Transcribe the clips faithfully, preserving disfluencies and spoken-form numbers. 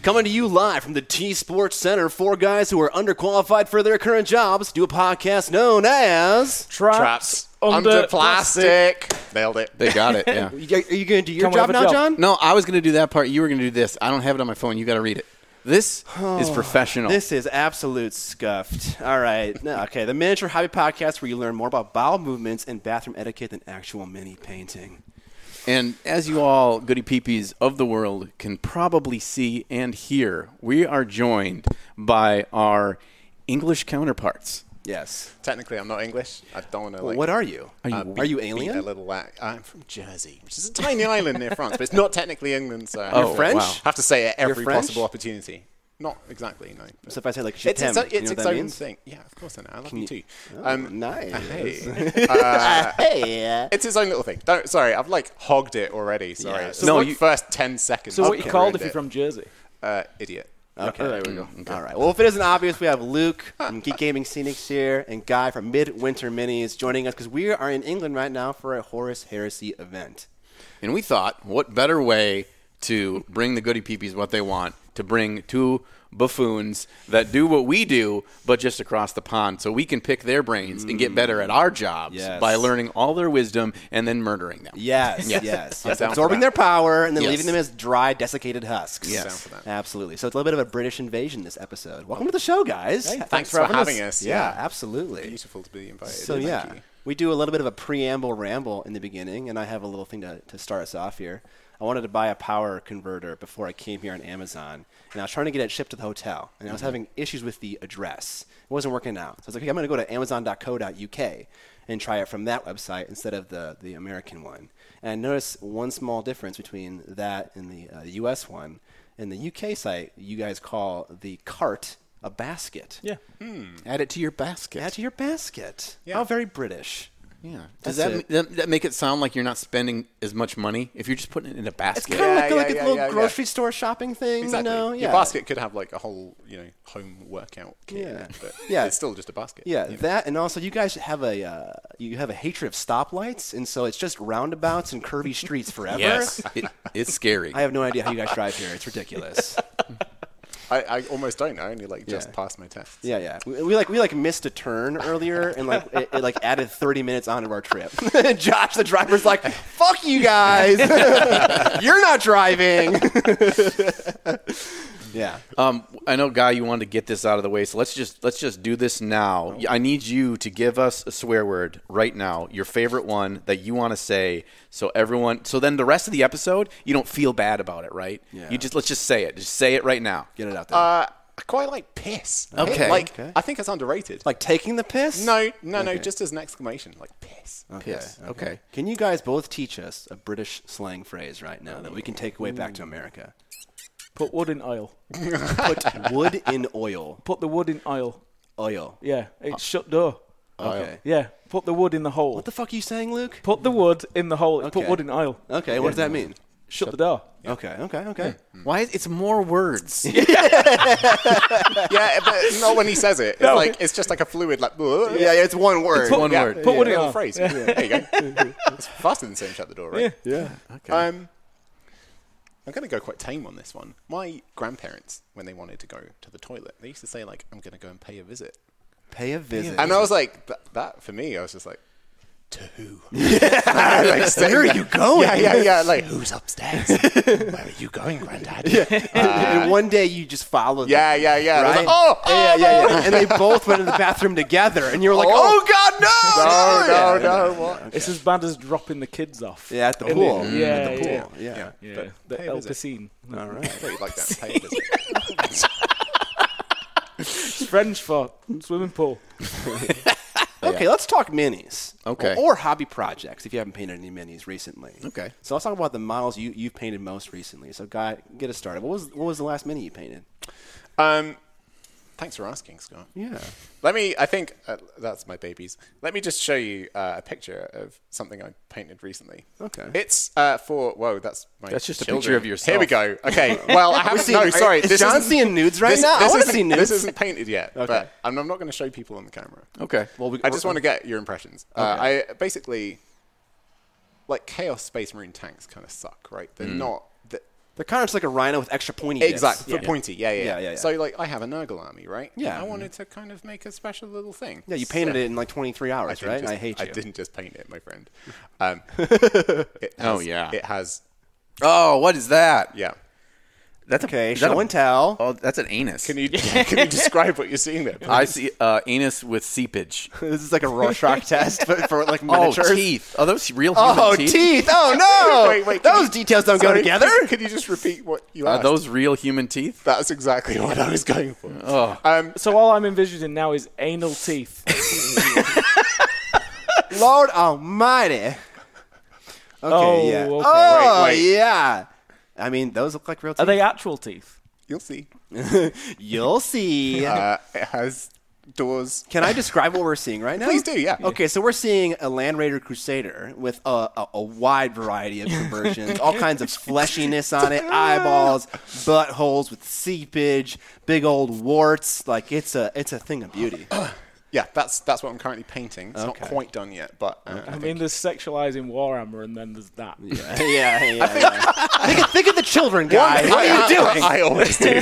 Coming to you live from the T Sports Center, four guys who are underqualified for their current jobs do a podcast known as Traps, Traps under, under plastic. Nailed it. They got it, yeah. Are you going to do your Come job have a now, job. John? No, I was going to do that part. You were going to do this. I don't have it on my phone. You got to read it. This is professional. This is absolute scuffed. All right. No, okay, the Miniature Hobby Podcast where you learn more about bowel movements and bathroom etiquette than actual mini painting. And as you all goody peepees of the world can probably see and hear, we are joined by our English counterparts. Yes. Technically, I'm not English. I don't want to Well, like. what are you? Are you- uh, Are beat- you beat alien? A little. Uh, I'm from Jersey, which is a tiny island near France, but it's not technically England. So I Oh, have, French? wow. have to say it every French? possible opportunity. Not exactly, no. So if I say like It's Chitem, its, own- you it's know what its that own means? thing. Yeah, of course I know. I love Can you, you- too. Oh, Um, nice. Hey. uh, Hey. it's its own little thing. Don't. Sorry, I've like hogged it already. Sorry. Yeah. It's No, like you- first ten seconds. So what I've you called ruined if you're it. from Jersey? Uh, idiot. Okay. There we go. All right. Well, if it isn't obvious, we have Luke from Geek Gaming Scenics here and Guy from Midwinter Minis joining us because we are in England right now for a Horus Heresy event. And we thought, what better way to bring the goody peepees what they want, to bring two buffoons that do what we do, but just across the pond, so we can pick their brains and get better at our jobs Yes. by learning all their wisdom and then murdering them. Yes, yes, Yes. yes. I'm down for Absorbing that. their power and then Yes. leaving them as dry, desiccated husks. Yes. Down for that. Absolutely. So it's a little bit of a British invasion this episode. Welcome to the show, guys. Hey, Thanks for having us. Yeah, Yeah. absolutely. Beautiful to be invited. So Thank yeah, you. we do a little bit of a preamble ramble in the beginning, and I have a little thing to, to start us off here. I wanted to buy a power converter before I came here on Amazon, and I was trying to get it shipped to the hotel, and I was having issues with the address. It wasn't working out. So I was like, okay, I'm going to go to amazon dot co dot U K and try it from that website instead of the, the American one. And I noticed one small difference between that and the uh, U S one. In the U K site, you guys call the cart a basket. Yeah. Add it to your basket. Add to your basket. Yeah. How very British. Yeah. Does That's that, it. that that make it sound like you're not spending as much money if you're just putting it in a It's basket? kind of Yeah, like, yeah, like a yeah, little yeah, yeah. grocery store shopping thing, Exactly. you know? Yeah. Your basket could have like a whole, you know, home workout kit in Yeah. it, but Yeah. it's still just a basket. Yeah, you know. that, and also you guys have a uh, you have a hatred of stoplights, and so it's just roundabouts and curvy streets forever. Yes. It, it's scary. I have no idea how you guys drive here. It's ridiculous. I, I almost don't. I only like just Yeah. passed my tests. Yeah, yeah. We, we like we like missed a turn earlier, and like it, it like added thirty minutes onto our trip. Josh, the driver's like, "Fuck you guys, you're not driving." Yeah. Um, I know, Guy, you wanted to get this out of the way, so let's just let's just do this now. I need you to give us a swear word right now, your favorite one that you want to say, so everyone. So then the rest of the episode, you don't feel bad about it, right? Yeah. You just let's just say it. Just say it right now. Get it out there. Uh, I quite like piss. Okay. Like, Okay. I think it's underrated. like taking the piss? no, no, no, Okay. just as an exclamation. Like, piss. Okay. Piss. Okay. Can you guys both teach us a British slang phrase right now that we can take away back to America? Put wood in oil. Put wood in oil. Put the wood in oil. Oil. Yeah. It's shut door. Okay. Yeah. Put the wood in the hole. What the fuck are you saying, Luke? Put the wood in the hole. Okay. Put wood in oil. Okay, what does that mean? Shut the door. Okay, okay, okay. Why? Is, it's more words. Yeah, but not when he says it. It's No. like it's just like a fluid, like. Yeah, it's one word. one yeah, word. Put wood a in little oil. phrase. There you go. It's faster than saying shut the door, right? Yeah. Yeah. Um, I'm going to go quite tame on this one. My grandparents, when they wanted to go to the toilet, they used to say, like, I'm going to go and pay a visit. Pay a visit. And I was like, that, that for me, I was just like, to who? Where are you going? Yeah, yeah, yeah. Like, who's upstairs? Where are you going, Granddad? Yeah, And, and one day you just followed them. yeah, yeah. yeah. And I was Right? like, oh, oh, yeah, yeah, yeah. And they both went to the bathroom together, and you were like, Oh. "Oh God, no, no, Yeah, no, no. What? It's as bad as dropping the kids off. Yeah, at the In pool. the- Yeah. at the yeah. pool. Yeah. Yeah. Yeah. But The pay a El visit. Piscine. All I right. thought you'd like that. Pay a visit. It's French for swimming pool. Okay, let's talk minis. Okay. Or, or hobby projects if you haven't painted any minis recently. Okay. So let's talk about the models you you've painted most recently. So, Guy, get us started. What was what was the last mini you painted? Um, thanks for asking, Scott. Yeah. Let me, I think, uh, that's my babies. Let me just show you uh, a picture of something I painted recently. Okay. It's uh, for, whoa, that's my That's just a children. picture of yourself. Here we go. Okay, well, I haven't, seeing- no, are- sorry. is this John isn't- seeing nudes right this- now? I this wanna isn't- see nudes. This isn't painted yet, Okay. but I'm, I'm not going to show people on the camera. Okay. Well, we, I just want to get your impressions. Uh, I basically, like, Chaos Space Marine tanks kind of suck, right? They're not, the, They're kind of just like a rhino with extra pointy bits. Exactly, for Yeah. pointy, yeah, yeah, Yeah, yeah, yeah. So, like, I have a Nurgle army, right? Yeah. I wanted to kind of make a special little thing. Yeah, you painted So- it in like twenty-three I hours, didn't right? just- And I hate you. I didn't just paint it, my friend. Um, it has, Oh, yeah. It has, Oh, what is that? yeah. That's a, Okay, is that show a- and tell. Oh, that's an anus. Can you can you describe what you're seeing there? I see uh, anus with seepage. This is like a Rorschach test, but for like Oh, miniatures. teeth. Oh, those real human Oh, teeth. teeth. Oh no! Wait, wait, can Those you- details don't go Sorry, together. Could, could you just repeat what you Are asked? those real human teeth? That's exactly what I was going for. Oh, Um, So all I'm envisioning now is anal teeth. Lord Almighty. Okay, Oh, yeah. okay. Oh, Wait, wait. yeah. I mean, those look like real teeth. Are they actual teeth? you'll see. You'll see. Uh, it has doors. Can I describe what we're seeing right now? Please do, yeah. Okay, so we're seeing a Land Raider Crusader with a, a, a wide variety of conversions, all kinds of fleshiness on it, eyeballs, buttholes with seepage, big old warts. Like it's a it's a thing of beauty. Yeah, that's that's what I'm currently painting. It's Okay. not quite done yet, but uh, I mean, there's sexualizing Warhammer, and then there's that. Yeah, yeah, yeah. yeah. think, of, think of the children, guys. What are you doing? I always do.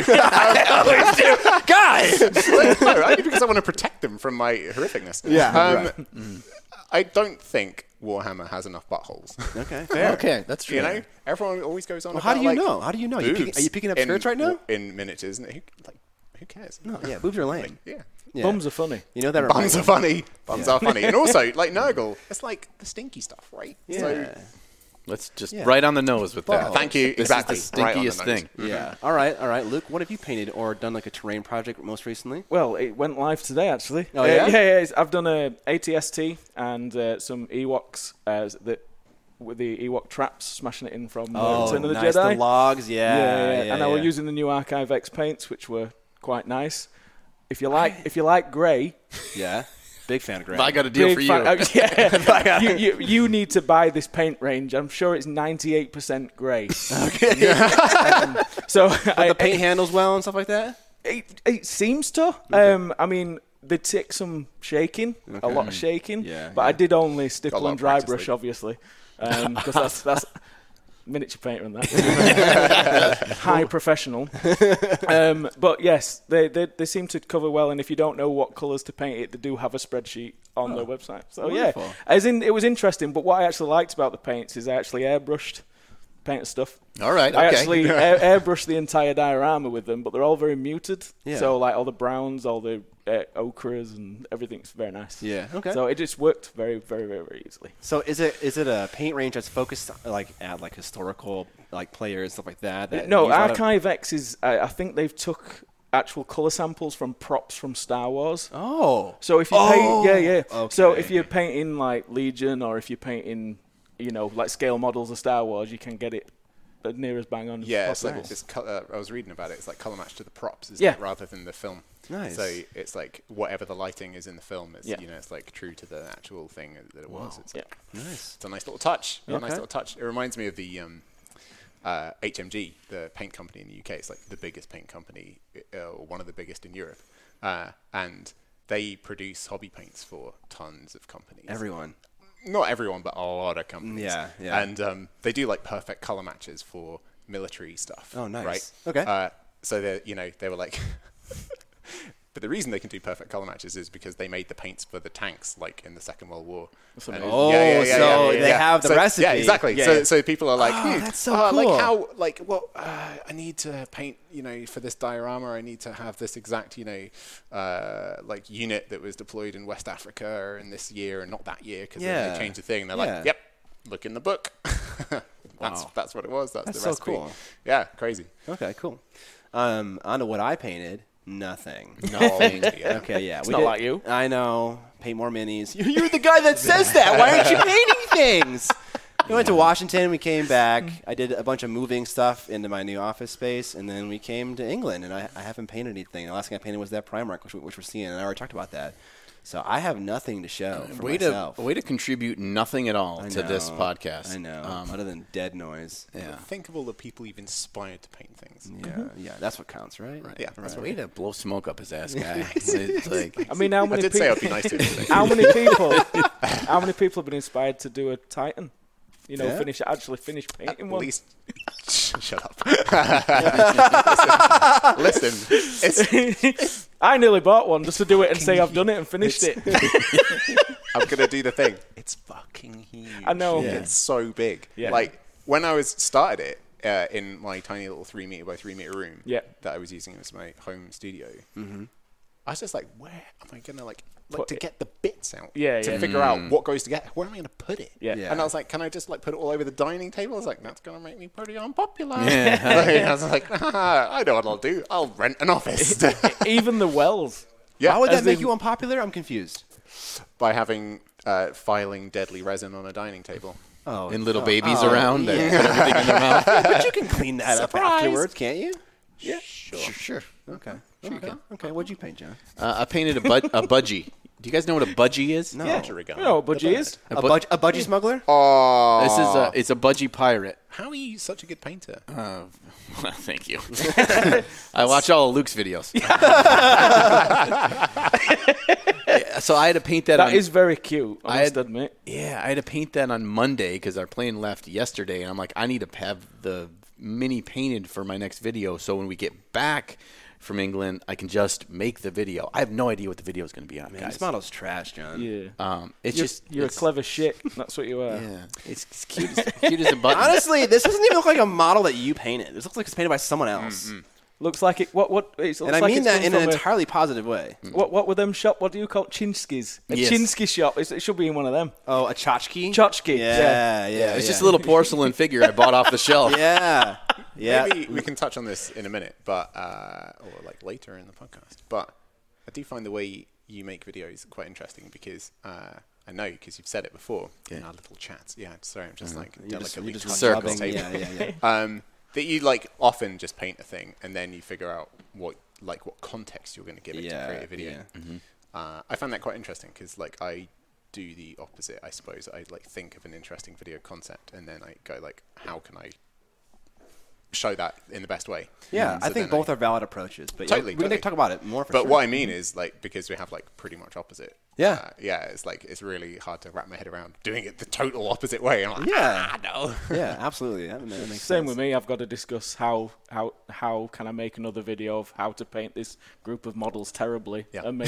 Guys! No, only because I want to protect them from my horrificness. Yeah, Um, right. I don't think Warhammer has enough buttholes. Okay, fair. okay, that's true. You know, everyone always goes on Well, about how do you like, know? How do you know? You boobs pick- are you picking up in- skirts right now? In miniatures, and who, like, who cares? No, yeah, boobs are lame. Yeah. Yeah. Bums are funny. You know that Bums reminds are funny. Bums are funny. And also, like Nurgle, it's like the stinky stuff, right? Yeah. So, Let's just Yeah. right on the nose with that. thank you. This Exactly. is the Right on the stinkiest nose. thing. yeah. All right, all right. Luke, what have you painted or done like a terrain project most recently? Well, it went live today, actually. Oh, Uh, yeah? yeah, yeah. it's- I've done a A T S T and uh, some Ewoks uh, that with the Ewok traps, smashing it in from uh, Return of the Oh, nice. Jedi. The logs, yeah. yeah, yeah, yeah, and I was yeah. using the new Archive X paints, which were quite nice. If you like, if you like grey, Yeah. Big fan of Grant. I got a deal big for you. fan- oh, yeah, you, you you need to buy this paint range. I'm sure it's ninety-eight percent grey. Okay. Um, so I, the paint handles well and stuff like that? It, it seems to. Um, I mean, they take some shaking, a Okay. lot of shaking. Yeah, but yeah. I did only Got a stipple lot and of dry practice, brush, Lee. obviously, because that's that's miniature painter and that high professional. Um, but yes, they, they they seem to cover well. And if you don't know what colours to paint it, they do have a spreadsheet on their website. So wonderful. yeah, as in it was interesting. But what I actually liked about the paints is I actually airbrushed paint stuff. All right, I okay. actually air, airbrushed the entire diorama with them, but they're all very muted. Yeah. So like all the browns, all the uh, ochres, and everything's very nice. Yeah. Okay. So it just worked very, very, very, very easily. So is it is it a paint range that's focused like at like historical like players stuff like that? that No, use a lot of- Archive X is. I, I think they've took actual color samples from props from Star Wars. Oh. So if you Oh, paint, yeah, yeah. So okay. if you're painting like Legion, or if you're painting, you know, like scale models of Star Wars, you can get it as near as bang on. as Yeah, it's possible. like this color, I was reading about it. It's like color match to the props, isn't Yeah. it, rather than the film. Nice. So it's like whatever the lighting is in the film, it's Yeah. you know, it's like true to the actual thing that it was. It's, Yeah. Nice. it's a nice little touch. A nice Okay. little touch. It reminds me of the um, uh, H M G, the paint company in the U K. It's like the biggest paint company, uh, or one of the biggest in Europe, uh, and they produce hobby paints for tons of companies. Everyone. Not everyone, but a lot of companies. Yeah, yeah. And um, they do like perfect color matches for military stuff. Oh, nice. Right. Okay. Uh, so they, you know, they were like, but the reason they can do perfect color matches is because they made the paints for the tanks, like in the Second World War. And it- Oh, so they have the So- recipe. Yeah, exactly. Yeah, so, yeah. so people are like, Oh, hmm, that's so uh, cool. Like how, like, well, uh, I need to paint, you know, for this diorama, I need to have this exact, you know, uh, like unit that was deployed in West Africa in this year and not that year because Yeah. they changed the thing. And they're Yeah. like, yep, look in the book. that's Wow. that's what it was. That's, That's the so recipe. cool. Yeah, crazy. Okay. Cool. Um, on to what I painted. Nothing. Nothing. Yeah. Okay. Yeah. It's we not did- like you. I know. Paint more minis. You- You're the guy that says that. Why aren't you painting things? We went to Washington. We came back. I did a bunch of moving stuff into my new office space, and then we came to England. And I, I haven't painted anything. The last thing I painted was that Primark, which, we- which we're seeing, and I already talked about that. So I have nothing to show for Way myself. to way to contribute nothing at all I to this know. podcast. I know. Um, Other than dead noise. yeah. Think of all the people you've inspired to paint things. Yeah. Yeah. That's what counts, right? Yeah, that's Way to blow smoke up his ass, guy. It's like, I mean, how I many did say people? I'd be nice to him today. How many people? How many people have been inspired to do a Titan? You know, Yeah. finish actually finish painting At one. least Shut up. listen, listen it's, I nearly bought one just to do it and say I've done it and finished it. I'm going to do the thing. It's fucking huge. I know. Yeah. It's so big. Yeah. Like, when I was started it uh, in my tiny little three meter by three meter room Yeah. that I was using as my home studio, Mm-hmm. I was just like, where am I going to, like, like Put to it- get the bits out? Yeah, To yeah. figure out what goes together. Where am I going to put it? Yeah. Yeah. And I was like, can I just, like, put it all over the dining table? I was like, that's going to make me pretty unpopular. Yeah. Like, I was like, ah, I know what I'll do. I'll rent an office. Even the wells. Yeah. Why would As that make in- you unpopular? I'm confused. By having uh, filing deadly resin on a dining table. Oh, And little oh, babies oh, around that yeah. put everything in their mouth. But you can clean that up Surprise. afterwards, can't you? Yeah, sure. Sure, sure. Okay. Okay. Okay. What'd you paint, John? Uh, I painted a, bud- a budgie. Do you guys know what a budgie is? No. Yeah. Origami. You know what budgie is? A, bu- budge, a budgie smuggler? Oh, This is a it's a budgie pirate. how are you such a good painter? Uh, well, thank you. I watch all of Luke's videos. Yeah, so I had to paint that. That on, is very cute, I, I must had- admit. Yeah, I had to paint that on Monday because our plane left yesterday, and I'm like, I need to have the mini painted for my next video. So when we get back from England, I can just make the video. I have no idea what the video is going to be on, Man, guys. this model's trash, John. Yeah. Um, it's You're, just you're a it's- clever shit. That's what you are. Yeah, it's, it's cute, as, cute as a button. Honestly, this doesn't even look like a model that you painted. This looks like it's painted by someone else. Looks like it. What? What? It looks And I like mean it's that done in an from a- entirely positive way. What? What were them shop? What do you call it? Chinskis? A Yes. Chinsky shop. It's, it should be in one of them. Oh, a tchotchke? Tchotchke, Yeah, yeah. yeah. It's yeah. just a little porcelain figure I bought off the shelf. Yeah. Yeah. Maybe we can touch on this in a minute, but uh, or like later in the podcast. But I do find the way you make videos quite interesting because uh, I know because you've said it before in our little chats. Yeah, sorry, I'm just like You're just, delicately you're just touching Circle. this rubbing- table. Yeah, yeah, yeah. Um, that you like often just paint a thing and then you figure out what like what context you're going to give it Yeah, to create a video. yeah. Uh, I found that quite interesting because like I do the opposite. I suppose I like think of an interesting video concept and then I go like, how can I show that in the best way? Yeah, So I think then both are valid approaches. But yeah, Totally, we can totally. talk about it more for But sure. what I mean is, like, because we have like pretty much opposite. Yeah. Uh, yeah. It's like it's really hard to wrap my head around doing it the total opposite way. I'm like, Yeah. ah, no. Yeah, absolutely. That, that makes Same sense. with me. I've got to discuss how how how can I make another video of how to paint this group of models terribly. Yeah. And make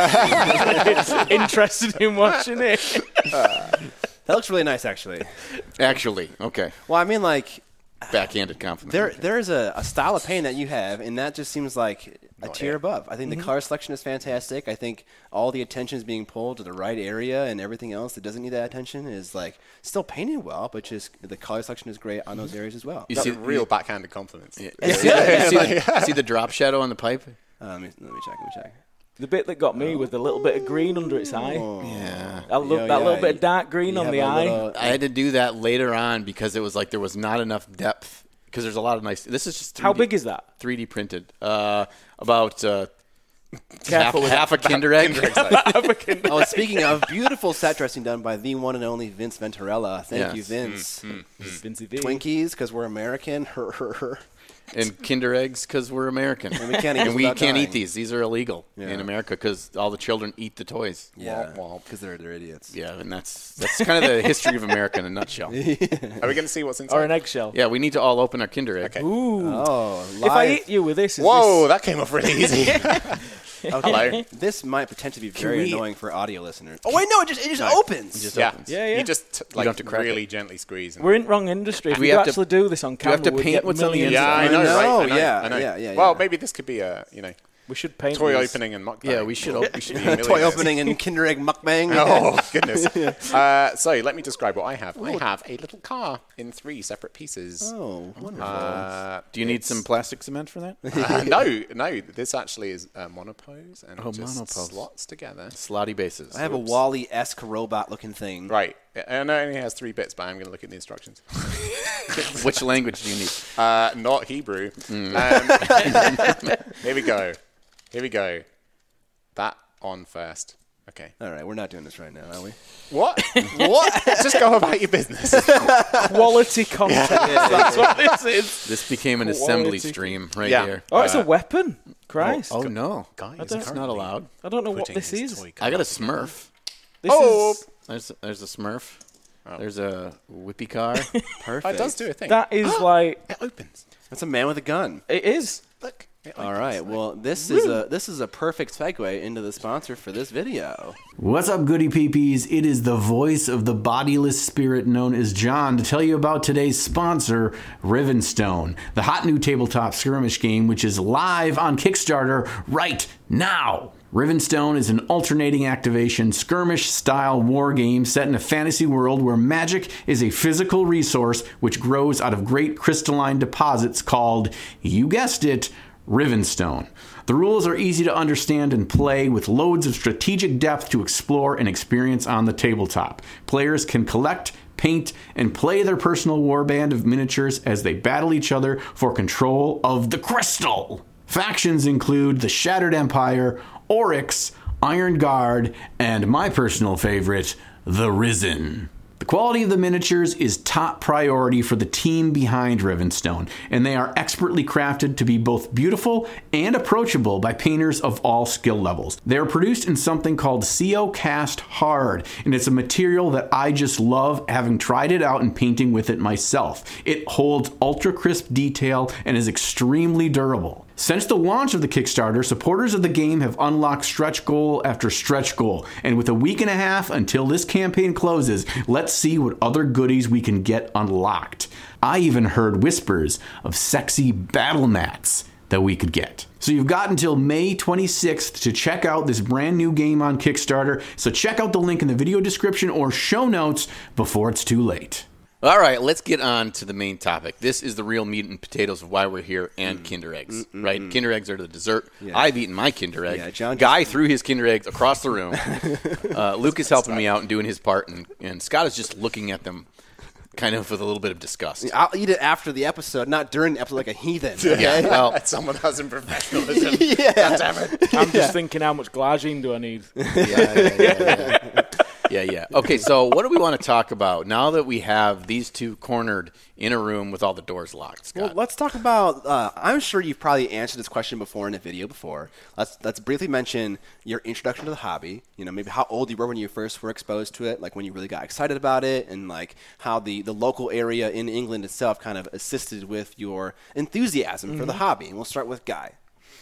it interested in watching it. That looks really nice, actually. Actually, okay. Well, I mean, like, Backhanded compliment. there there is a, a style of paint that you have, and that just seems like a Oh, tier yeah. above. I think Mm-hmm. the color selection is fantastic. I think all the attention is being pulled to the right area, and everything else that doesn't need that attention is like still painted well, but just the color selection is great on those areas as well. You Got see- real backhanded compliments. Yeah. You see, the, you see, the, see the drop shadow on the pipe? Uh, let me let me check. Let me check. The bit that got me was the little bit of green under its eye. Yeah. That, look, Yeah, that yeah, little bit you- of dark green You on have the a eye. little- I had to do that later on because it was like there was not enough depth. Because there's a lot of nice. This is just three D, How big is that? three D printed? Uh, about uh, half, Careful with half a Kinder egg. Kinder Egg's like- Oh, speaking of beautiful set dressing done by the one and only Vince Venturella. Thank you, Yes. Vince. Vincey V. Twinkies, because we're American. Her, her, her. And Kinder eggs because we're American. And we can't eat And this we without can't dying. eat these. These are illegal Yeah. in America because all the children eat the toys. Yeah, Womp womp. because they're they're idiots. Yeah, and that's that's kind of the history of America in a nutshell. Are we going to see what's inside? Or an eggshell. Yeah, we need to all open our Kinder egg. Okay. Ooh. Oh, If I live. hit you with this, is Whoa, this that came off really easy. Okay. Hello. This might potentially be very we- annoying for audio listeners. Oh wait, no, it just it just opens. It just yeah. opens. Yeah, yeah. You just t- like have to crack really it. gently squeeze. And We're in wrong industry. If we we, have to- actually do this on we camera, have to we'd paint get what's on the millions yeah, of I I know, know, right? I know, yeah, I know. yeah, yeah, Well, yeah. maybe this could be a you know We should paint toy these. opening and mukbang. Yeah, we should. Op- we should Be be millionaires. Toy opening and Kinder Egg mukbang. Oh goodness! uh, so let me describe what I have. I have a little car in three separate pieces. Oh, wonderful. Uh, Do you need it's- some plastic cement for that? Uh, no, no. This actually is uh, monopose and Oh, it just monopose. slots together. Slotty bases. I have a Wall-E-esque robot-looking thing. Right. And it only has three bits, but I'm going to look at the instructions. Which language do you need? Uh, not Hebrew. Um, here we go. Here we go. That on first. Okay. All right, we're not doing this right now, are we? What? what? Just go about your business. Quality content. That's what this is. This became an assembly Quality. stream right Yeah. here. Oh, it's Uh, a weapon. Christ. Oh no, Guy is don't- it's not allowed. I don't know what putting this his is. toy I got a car- Smurf. This Oh. is There's there's a Smurf. Oh. There's a whippy car. Perfect. Oh, it does do a thing. That is like It opens. That's a man with a gun. it is. Look. It All opens. right. Well, this is a this is a perfect segue into the sponsor for this video. What's up, goody peepees? It is the voice of the bodiless spirit known as John to tell you about today's sponsor, Rivenstone, the hot new tabletop skirmish game which is live on Kickstarter right now. Rivenstone is an alternating activation skirmish-style war game set in a fantasy world where magic is a physical resource which grows out of great crystalline deposits called, you guessed it, Rivenstone. The rules are easy to understand and play with loads of strategic depth to explore and experience on the tabletop. Players can collect, paint, and play their personal warband of miniatures as they battle each other for control of the crystal. Factions include the Shattered Empire, Oryx, Iron Guard, and my personal favorite, the Risen. The quality of the miniatures is top priority for the team behind Rivenstone, and they are expertly crafted to be both beautiful and approachable by painters of all skill levels. They are produced in something called C O Cast Hard, and it's a material that I just love, having tried it out and painting with it myself. It holds ultra crisp detail and is extremely durable. Since the launch of the Kickstarter, supporters of the game have unlocked stretch goal after stretch goal, and with a week and a half until this campaign closes, let's see what other goodies we can get unlocked. I even heard whispers of sexy battle mats that we could get. So you've got until May twenty-sixth to check out this brand new game on Kickstarter, so check out the link in the video description or show notes before it's too late. All right, let's get on to the main topic. This is the real meat and potatoes of why we're here, and mm. Kinder Eggs, mm, mm, right? Mm. Kinder Eggs are the dessert. Yeah. I've eaten my Kinder Egg. Yeah, John Guy just... threw his Kinder Eggs across the room. uh, Luke is helping me out and doing his part, and, and Scott is just looking at them kind of with a little bit of disgust. I'll eat it after the episode, not during the episode like a heathen. Okay? Yeah, well, someone has some professionalism. Yeah. God damn it. I'm just yeah. thinking, how much glargine do I need? Yeah, yeah, yeah, yeah. Yeah, yeah. Okay, so what do we want to talk about now that we have these two cornered in a room with all the doors locked, Scott? Well, let's talk about, uh, I'm sure you've probably answered this question before in a video before. Let's let's briefly mention your introduction to the hobby, you know, maybe how old you were when you first were exposed to it, like when you really got excited about it, and like how the, the local area in England itself kind of assisted with your enthusiasm mm-hmm. for the hobby. And we'll start with Guy.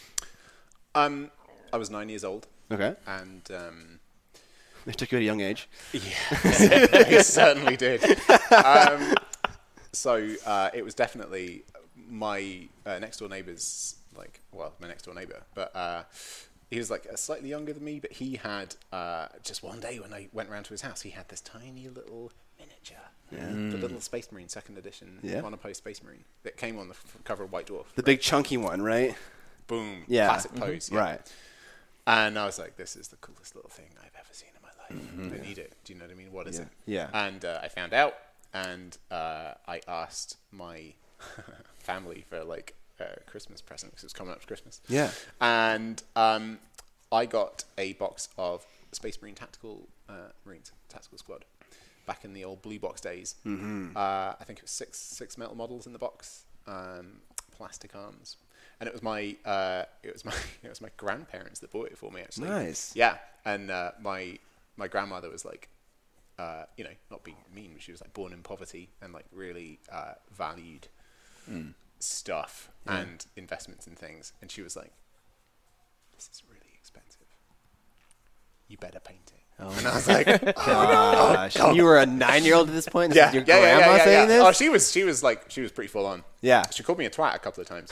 Um, I was nine years old. Okay. And... Um, They took you at a young age. Yeah, they certainly did. Um, so uh, it was definitely my uh, next door neighbour's, like, well, my next door neighbour, but uh, he was like slightly younger than me. But he had uh, just one day when I went round to his house, he had this tiny little miniature, yeah. the little Space Marine second edition, yeah. monopost Space Marine that came on the f- cover of White Dwarf. The right? big chunky one, right? Boom, yeah, classic pose, mm-hmm. yeah. right? And I was like, this is the coolest little thing I've ever seen. Mm-hmm. I need it. Do you know what I mean? What is yeah. it? Yeah. And uh, I found out, and uh, I asked my family for like a Christmas present because it was coming up to Christmas. Yeah. And um, I got a box of Space Marine Tactical uh, Marines, Tactical Squad, back in the old blue box days. Mm-hmm. Uh, I think it was six six metal models in the box, um, plastic arms. And it was my uh, it was my it was my grandparents that bought it for me actually. Nice. Yeah. And uh, my My grandmother was like, uh, you know, not being mean, but she was like born in poverty and like really uh, valued mm. stuff yeah. and investments in things. And she was like, this is really expensive. You better paint it. Oh. And I was like, oh, gosh. Oh, you were a nine-year-old at this point? This yeah. Your yeah, grandma yeah, yeah, saying yeah. this? Oh, she was, she was like, she was pretty full on. Yeah. She called me a twat a couple of times.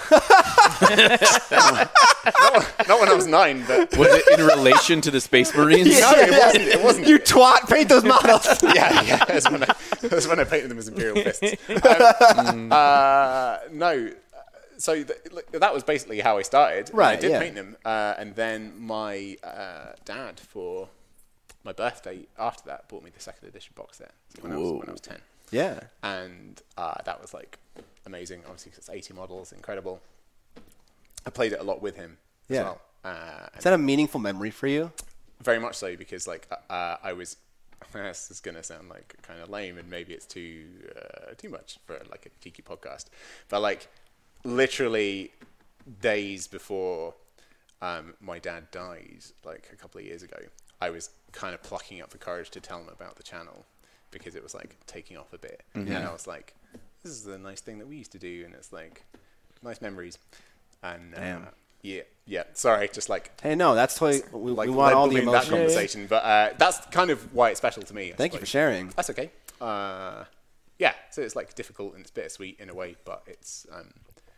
not, not when I was nine, but. Was it in relation to the Space Marines? No, it wasn't. It wasn't. You twat, paint those models. yeah, yeah. That's when, I, that's when I painted them as Imperial Fists. Um, uh, no. So th- that was basically how I started. Right, I did yeah. paint them. Uh, and then my uh, dad, for my birthday after that, bought me the second edition box set when, I was, when I was ten. Yeah. And uh, that was like amazing, obviously, because it's eighty models, incredible. I played it a lot with him yeah. as well. Uh, Is that a meaningful memory for you? Very much so, because like uh, I was, this is going to sound like kind of lame and maybe it's too uh, too much for like a cheeky podcast, but like literally days before um, my dad died, like a couple of years ago, I was kind of plucking up the courage to tell him about the channel. because it was like taking off a bit. Mm-hmm. And I was like, this is a nice thing that we used to do, and it's like nice memories. And uh, Damn. yeah, yeah. Sorry, just like Hey, no, that's totally. We, like we want all the leveling that emotion. conversation, but uh, that's kind of why it's special to me. I Thank you for suppose. sharing. That's okay. Uh, yeah, so it's like difficult and it's bittersweet in a way, but it's um,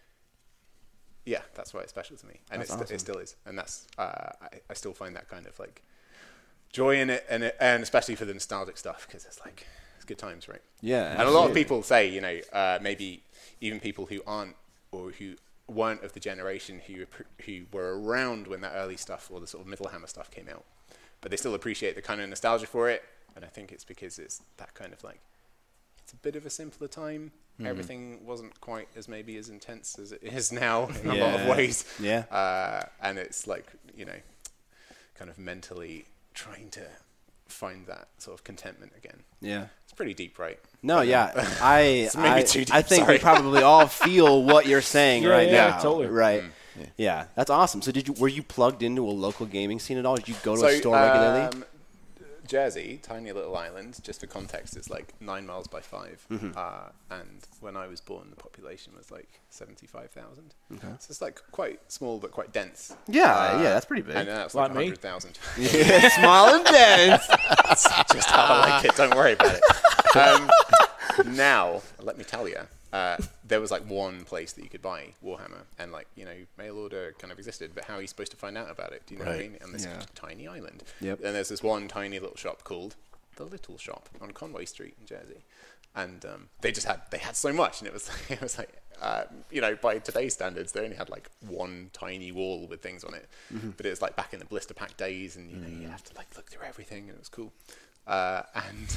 yeah, that's why it's special to me, and That's it's st- awesome. it still is, and that's uh, I, I still find that kind of like joy in it, and it, and especially for the nostalgic stuff because it's like it's good times, right? Yeah, And a lot of absolutely. people say, you know, uh, maybe even people who aren't or who weren't of the generation who who were around when that early stuff or the sort of Middle Hammer stuff came out, but they still appreciate the kind of nostalgia for it. And I think it's because it's that kind of like it's a bit of a simpler time. Mm-hmm. Everything wasn't quite as maybe as intense as it is now in a lot of Yeah. ways. Yeah. Uh, and it's like, you know, kind of mentally trying to find that sort of contentment again. Yeah. It's pretty deep, right? No, yeah, I, It's maybe I, too deep, I think sorry. we probably all feel what you're saying Yeah, right yeah, now. totally. Right. Mm. Yeah. That's awesome. So, did you were you plugged into a local gaming scene at all? Did you go to a store regularly? Um, Jersey, tiny little island. Just for context, it's like nine miles by five. Mm-hmm. Uh, and when I was born, the population was like seventy-five thousand. Okay. So it's like quite small but quite dense. Yeah, Uh, yeah, that's pretty big. And now it's Like like me. one hundred thousand. Small and dense. Just how I like it. Don't worry about it. Um, now, let me tell you, uh, there was like one place that you could buy Warhammer, and like you know, mail order kind of existed. But how are you supposed to find out about it? Do you know what I Right. mean? On this Yeah. tiny island. Yep. And there's this one tiny little shop called the Little Shop on Conway Street in Jersey, and um, they just had they had so much, and it was it was like. Uh, you know, by today's standards, they only had like one tiny wall with things on it. Mm-hmm. But it was like back in the blister pack days, and you know, you have to like look through everything, and it was cool. Uh, and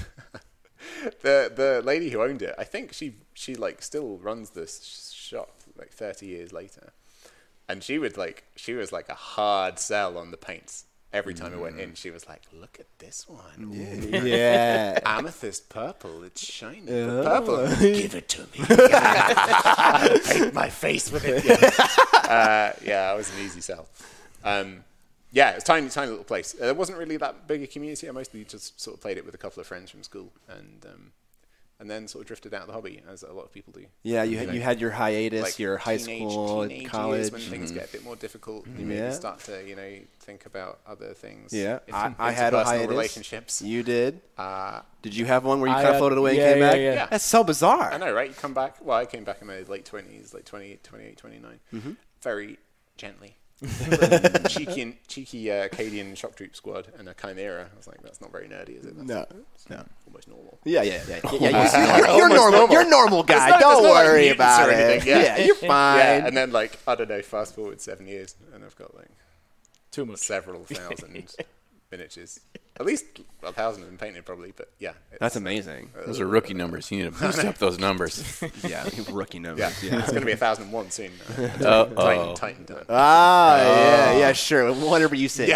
the the lady who owned it, I think she she like still runs this shop like thirty years later, and she would like she was like a hard sell on the paints. Every time I went in, she was like, "Look at this one, Ooh, Yeah. amethyst purple. It's shiny, but Oh. purple. Give it to me. I'll paint my face with it." Yeah, uh, yeah, it was an easy sell. Um, yeah, it's a tiny, tiny little place. Uh, there wasn't really that big a community. I mostly just sort of played it with a couple of friends from school, and um, and then sort of drifted out of the hobby, as a lot of people do. Yeah, you You had, know, you had your hiatus, Like your high teenage- school, teenage college. years when things get a bit more difficult. You maybe Yeah. start to, you know, think about other things. Yeah, in- I, I had a interpersonal hiatus. relationships. You did. Uh, Did you have one where you I kind of had- floated away yeah, and came yeah, back? yeah. Yeah. That's so bizarre. I know, right? You come back. Well, I came back in my late twenties, like twenty-eight, twenty-eight, twenty-nine. Mm-hmm. Very gently. cheeky, and- cheeky uh, Acadian shock troop squad and a chimera. I was like, that's not very nerdy, is it? That's No, it's no. almost normal. Yeah, yeah, yeah. yeah, yeah Uh, you're, you're, you're almost normal. normal. You're a normal guy. It's not- Don't it's not like worry mutants about or it. anything, yeah. you're fine. Yeah, and then like I don't know. Fast forward seven years, and I've got like Too much. several thousand miniatures. At least a thousand of them painted, probably. But yeah, it's, That's amazing. uh, Those are rookie numbers. You need to boost up those numbers. Yeah, rookie numbers. Yeah, Yeah. it's going to be a thousand and one soon. Uh, Uh-oh. Titan, Titan done. Ah, yeah, yeah, sure. Whatever you say.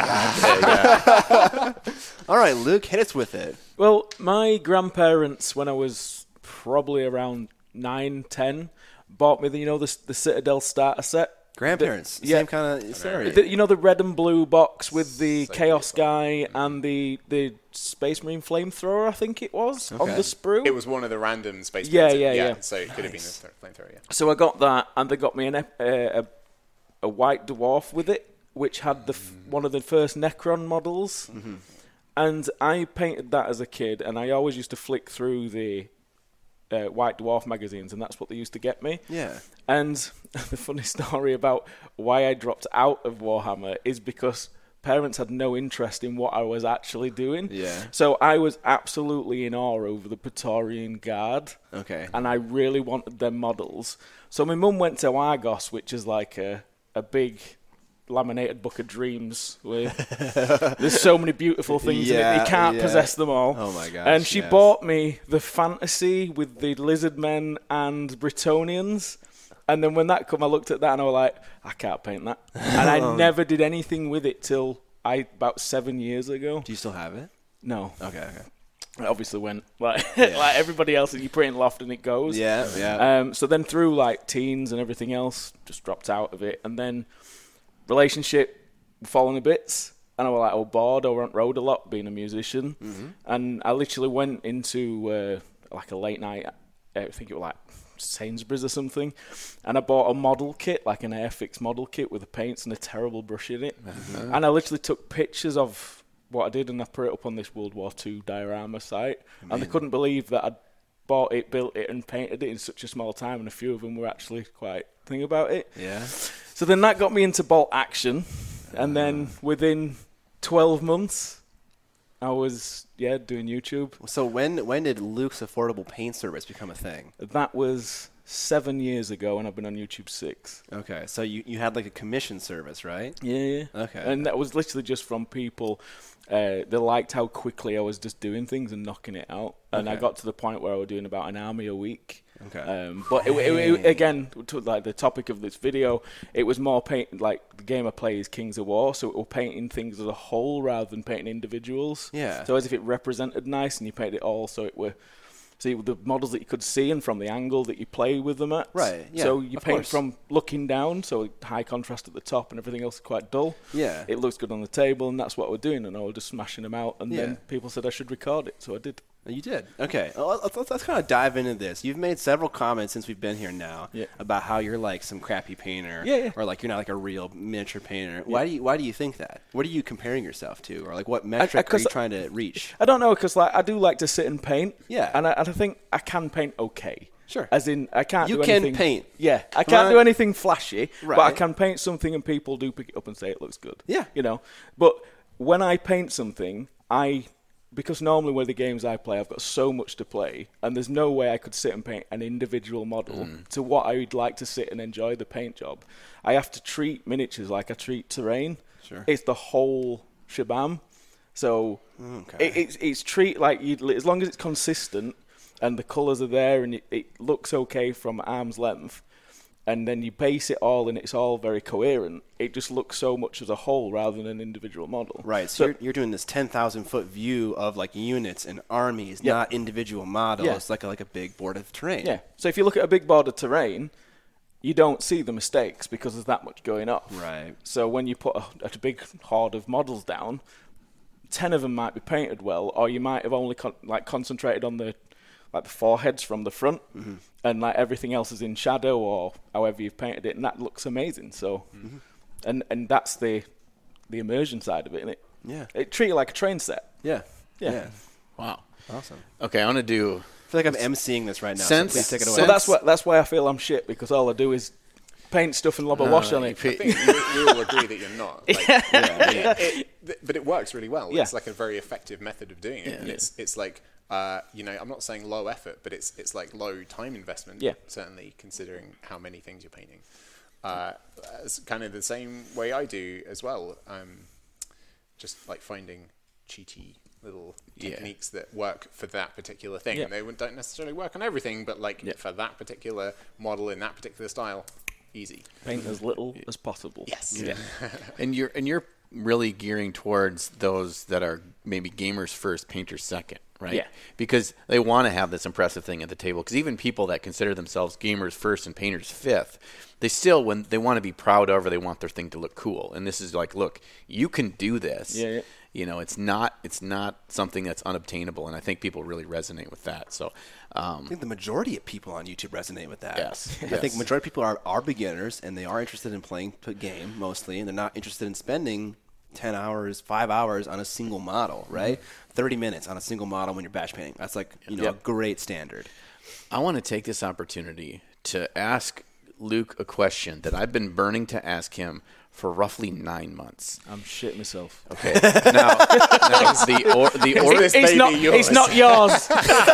Yeah. All right, Luke, hit us with it. Well, my grandparents, when I was probably around nine, ten, bought me the you know the the Citadel starter set. Grandparents, The- yeah. same kind of scenario. The, you know the red and blue box with the So Chaos beautiful. guy and the the Space Marine flamethrower, I think it was, on Okay. the sprue. It was one of the random space. Yeah, marines. yeah, yeah. So it could have been a th- flamethrower. Yeah. So I got that, and they got me an, ep- uh, a a white dwarf with it, which had the f- one of the first Necron models. Mm-hmm. And I painted that as a kid, and I always used to flick through the uh, White Dwarf magazines, and that's what they used to get me. Yeah. And the funny story about why I dropped out of Warhammer is because parents had no interest in what I was actually doing. Yeah. So I was absolutely in awe over the Praetorian Guard. Okay. And I really wanted them models. So my mum went to Argos, which is like a, a big laminated book of dreams where there's so many beautiful things in it, Yeah, you can't yeah. possess them all. Oh my gosh, And she yes. bought me the fantasy with the lizard men and Bretonians. And then when that come, I looked at that and I was like, I can't paint that. And I never did anything with it till I about seven years ago. Do you still have it? No. Okay. Okay. I obviously went like like everybody else, you print loft and it goes. Yeah. Yeah. Um, so then through like teens and everything else, just dropped out of it. And then relationship falling to bits. and I was like, oh, bored. I went road a lot, being a musician, Mm-hmm. and I literally went into uh, like a late night. I think it was like Sainsbury's or something, and I bought a model kit, like an Airfix model kit with the paints and a terrible brush in it, Mm-hmm. and I literally took pictures of what I did, and I put it up on this World War Two diorama site, Amazing. And they couldn't believe that I'd bought it, built it, and painted it in such a small time, and a few of them were actually quite thinking about it. Yeah. So then that got me into Bolt Action, and then within twelve months, I was, yeah, doing YouTube. So when when did Luke's Affordable Paint Service become a thing? That was seven years ago, and I've been on YouTube six. Okay, so you, you had like a commission service, right? Yeah, yeah. Okay. And that was literally just from people. Uh, they liked how quickly I was just doing things and knocking it out. And Okay. I got to the point where I was doing about an army a week. Okay. Um, but it, it, it, again, to like the topic of this video, it was more paint. Like the game I play is Kings of War, so it was painting things as a whole rather than painting individuals. Yeah. So as if it represented nice, and you painted it all, so it were. See the models that you could see and from the angle that you play with them at. Right, yeah, So you of paint course. from looking down, so high contrast at the top and everything else is quite dull. Yeah. It looks good on the table, and that's what we're doing. And I was just smashing them out. And Yeah. then people said I should record it, so I did. You did. Okay. Well, let's, let's, let's kind of dive into this. You've made several comments since we've been here now Yeah. about how you're like some crappy painter, Yeah, yeah. or like you're not like a real miniature painter. Why do you Why do you think that? What are you comparing yourself to, or like what metric are 'cause you trying to reach? I don't know, because like I do like to sit and paint. Yeah. And I, and I think I can paint okay. Sure. As in, I can't You do can anything. paint. Yeah. I Come can't on. do anything flashy, but I Right. can paint something and people do pick it up and say it looks good. Yeah. You know? But when I paint something, I... Because normally with the games I play, I've got so much to play, and there's no way I could sit and paint an individual model to what I would like to sit and enjoy the paint job. I have to treat miniatures like I treat terrain. Sure. It's the whole shabam. So Okay. it, it's it's treat like you as long as it's consistent and the colours are there and it, it looks okay from arm's length, and then you base it all and it's all very coherent. It just looks so much as a whole rather than an individual model. Right. So, you're, you're doing this ten thousand foot view of like units and armies, Yeah. not individual models. Yeah. It's like a, like a big board of terrain. Yeah. So if you look at a big board of terrain, you don't see the mistakes because there's that much going off. Right. So when you put a, a big horde of models down, ten of them might be painted well, or you might have only con- like concentrated on the like the foreheads from the front, Mm-hmm. and like everything else is in shadow or however you've painted it, and that looks amazing. So, Mm-hmm. and and that's the the immersion side of it, isn't it? Yeah. It treat it like a train set. Yeah. Yeah. Yeah. Wow. Awesome. Okay, I want to do. I feel like I'm emceeing this right now. Since- so please take it away. So that's what that's why I feel I'm shit, because all I do is paint stuff and lob a wash on you it. pi- I think we, we all agree that you're not. Like, yeah, it- it- th- but it works really well. Yeah. It's like a very effective method of doing it. And it's it's like, uh, you know, I'm not saying low effort, but it's it's like low time investment. Yeah. Certainly, considering how many things you're painting. Uh, it's kind of the same way I do as well. Um, just like finding cheaty little Yeah. techniques that work for that particular thing. Yeah. And they wouldn't- don't necessarily work on everything, but like Yeah. for that particular model in that particular style, easy. Paint as little as possible. Yes. Yeah. and you're and you're really gearing towards those that are maybe gamers first, painters second, right? Yeah. Because they want to have this impressive thing at the table. Because even people that consider themselves gamers first and painters fifth, they still, when they want to be proud of or they want their thing to look cool. And this is like, look, you can do this. Yeah, yeah. You know, it's not it's not something that's unobtainable, and I think people really resonate with that. So, um, I think the majority of people on YouTube resonate with that. Yes, I yes. think majority of people are, are beginners, and they are interested in playing the game mostly, and they're not interested in spending ten hours, five hours on a single model, right? thirty minutes on a single model when you're batch painting. That's like, you know, Yep. a great standard. I want to take this opportunity to ask Luke a question that I've been burning to ask him for roughly nine months. I'm shit myself. Okay, now, now the or, the or, this It's baby not. yours? It's not yours.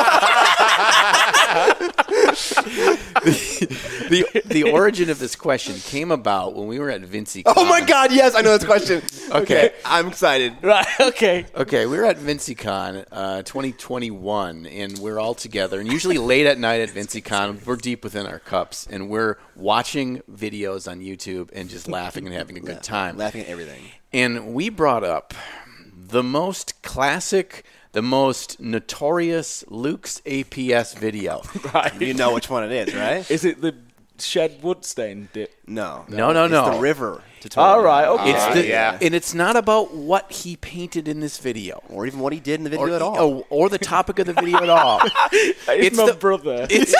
the the origin of this question came about when we were at Vincy. Oh my God, yes, I know this question. Okay. I'm excited. Right. Okay. Okay, we were at VincyCon uh, twenty twenty-one, and we're all together. And usually late at night at VincyCon, we're deep within our cups, and we're watching videos on YouTube and just laughing and having a good time. Laughing at everything. And we brought up the most classic, the most notorious Luke's A P S video. Right. You know which one it is, right? Is it the shed wood stain dip? No. No, no, it's no. the river. tutorial. All right, okay. It's Uh, the, yeah. And it's not about what he painted in this video. Or even what he did in the video Or, at all. or, or the topic of the video at all. It's, It's my the- brother. It's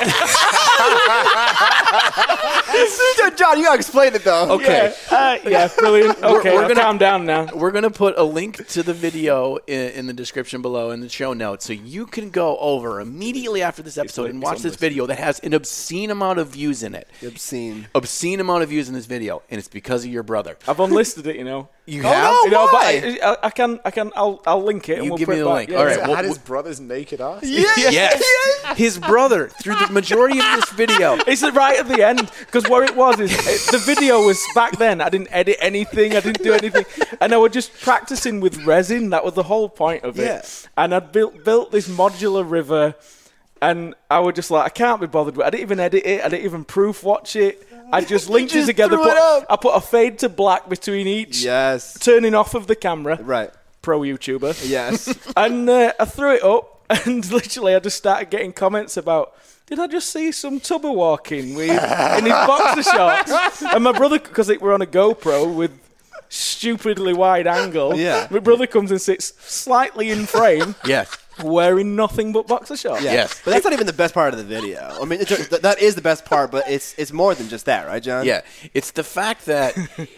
John, you gotta explain it though. okay. Yeah, uh, yeah, brilliant. Okay, we're I'll gonna- calm down now. We're going to put a link to the video in, in the description below in the show notes so you can go over immediately after this episode and it's watch on this this. video that has an obscene amount of views in it. Obscene. Obscene amount of views in this video, and it's because of your brother. I've unlisted it, you know. You Oh, have? no. You know, but why? I, I, I can, I can, I'll, I'll link it. And You we'll give put me it the back. link. Yeah, All yeah. right. So well, had his well- brother's naked ass? Yes. His brother, through the majority of this video. It's right at the end because what it was is it, the video was back then. I didn't edit anything. I didn't do anything, and I was just practicing with resin. That was the whole point of it. Yeah. And I built built this modular river, and I was just like, I can't be bothered with. I didn't even edit it. I didn't even proof watch it. I just linked just it together. threw it Put, up. I put a fade to black between each, Yes. turning off of the camera. Right. Pro YouTuber. Yes. And uh, I threw it up, and literally I just started getting comments about, did I just see some tubber walking with, in his boxer shorts? And my brother, because we're on a GoPro with stupidly wide angle, Yeah. my brother comes and sits slightly in frame, Yes. wearing nothing but boxer shorts. Yeah. Yes. But that's not even the best part of the video. I mean, it's, th- that is the best part, but it's it's more than just that, right, John? Yeah. It's the fact that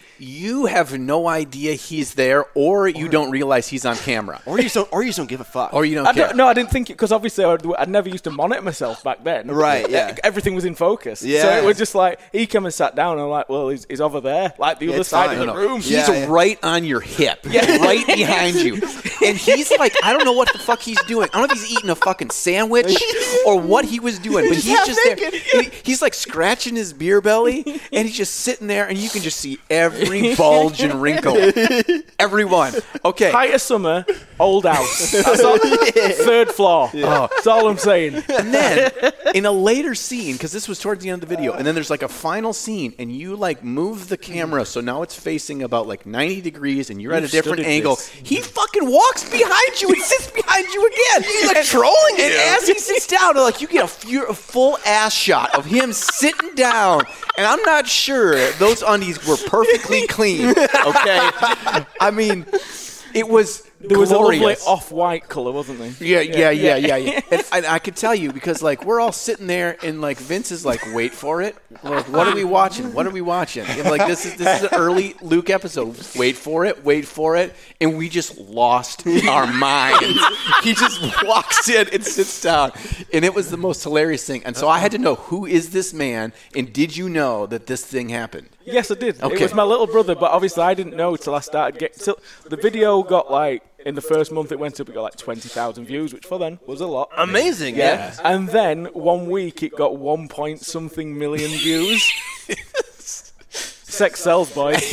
you have no idea he's there, or you don't realize he's on camera, Or you just don't, or you just don't give a fuck. or you don't I care. don't, no, I didn't think it because obviously I'd, I'd never used to monitor myself back then. Right, yeah. Everything was in focus. So Yeah. it was just like he came and sat down and I'm like, well, he's, he's over there, like the Yeah, other it's side fine. of No, the no. room. He's Yeah, yeah. right on your hip, right behind you. And he's like, I don't know what the fuck he's doing. I don't know if he's eating a fucking sandwich or what he was doing, but he's just there. He- He's like scratching his beer belly, and he's just sitting there, and you can just see every bulge and wrinkle. Everyone. Okay. Height of summer, old house. That's all, third floor. Oh. That's all I'm saying. And then in a later scene, because this was towards the end of the video, and then there's like a final scene, and you like move the camera so now it's facing about like ninety degrees, and you're at a You've different studied angle. this. He fucking walks behind you and sits behind you again. He's like trolling And as he sits down, like you get a, few, a full ass shot of him sitting down, and I'm not sure those undies were perfectly clean. Okay, I mean, it was. There was glorious. a lovely off-white colour, wasn't there? Yeah, yeah, yeah, yeah, yeah. And, and I could tell you because like we're all sitting there and like Vince is like, wait for it. Like, what are we watching? What are we watching? And, like this is this is an early Luke episode. Wait for it, wait for it, and we just lost our minds. He just walks in and sits down, and it was the most hilarious thing. And so I had to know who is this man, and did you know that this thing happened? Yes, I did. Okay. It was my little brother, but obviously I didn't know till I started getting... Till the video got like... In the first month it went up, it got like twenty thousand views, which for then was a lot. Amazing, yeah. And then one week it got one point something million views. Sex sells, boy. And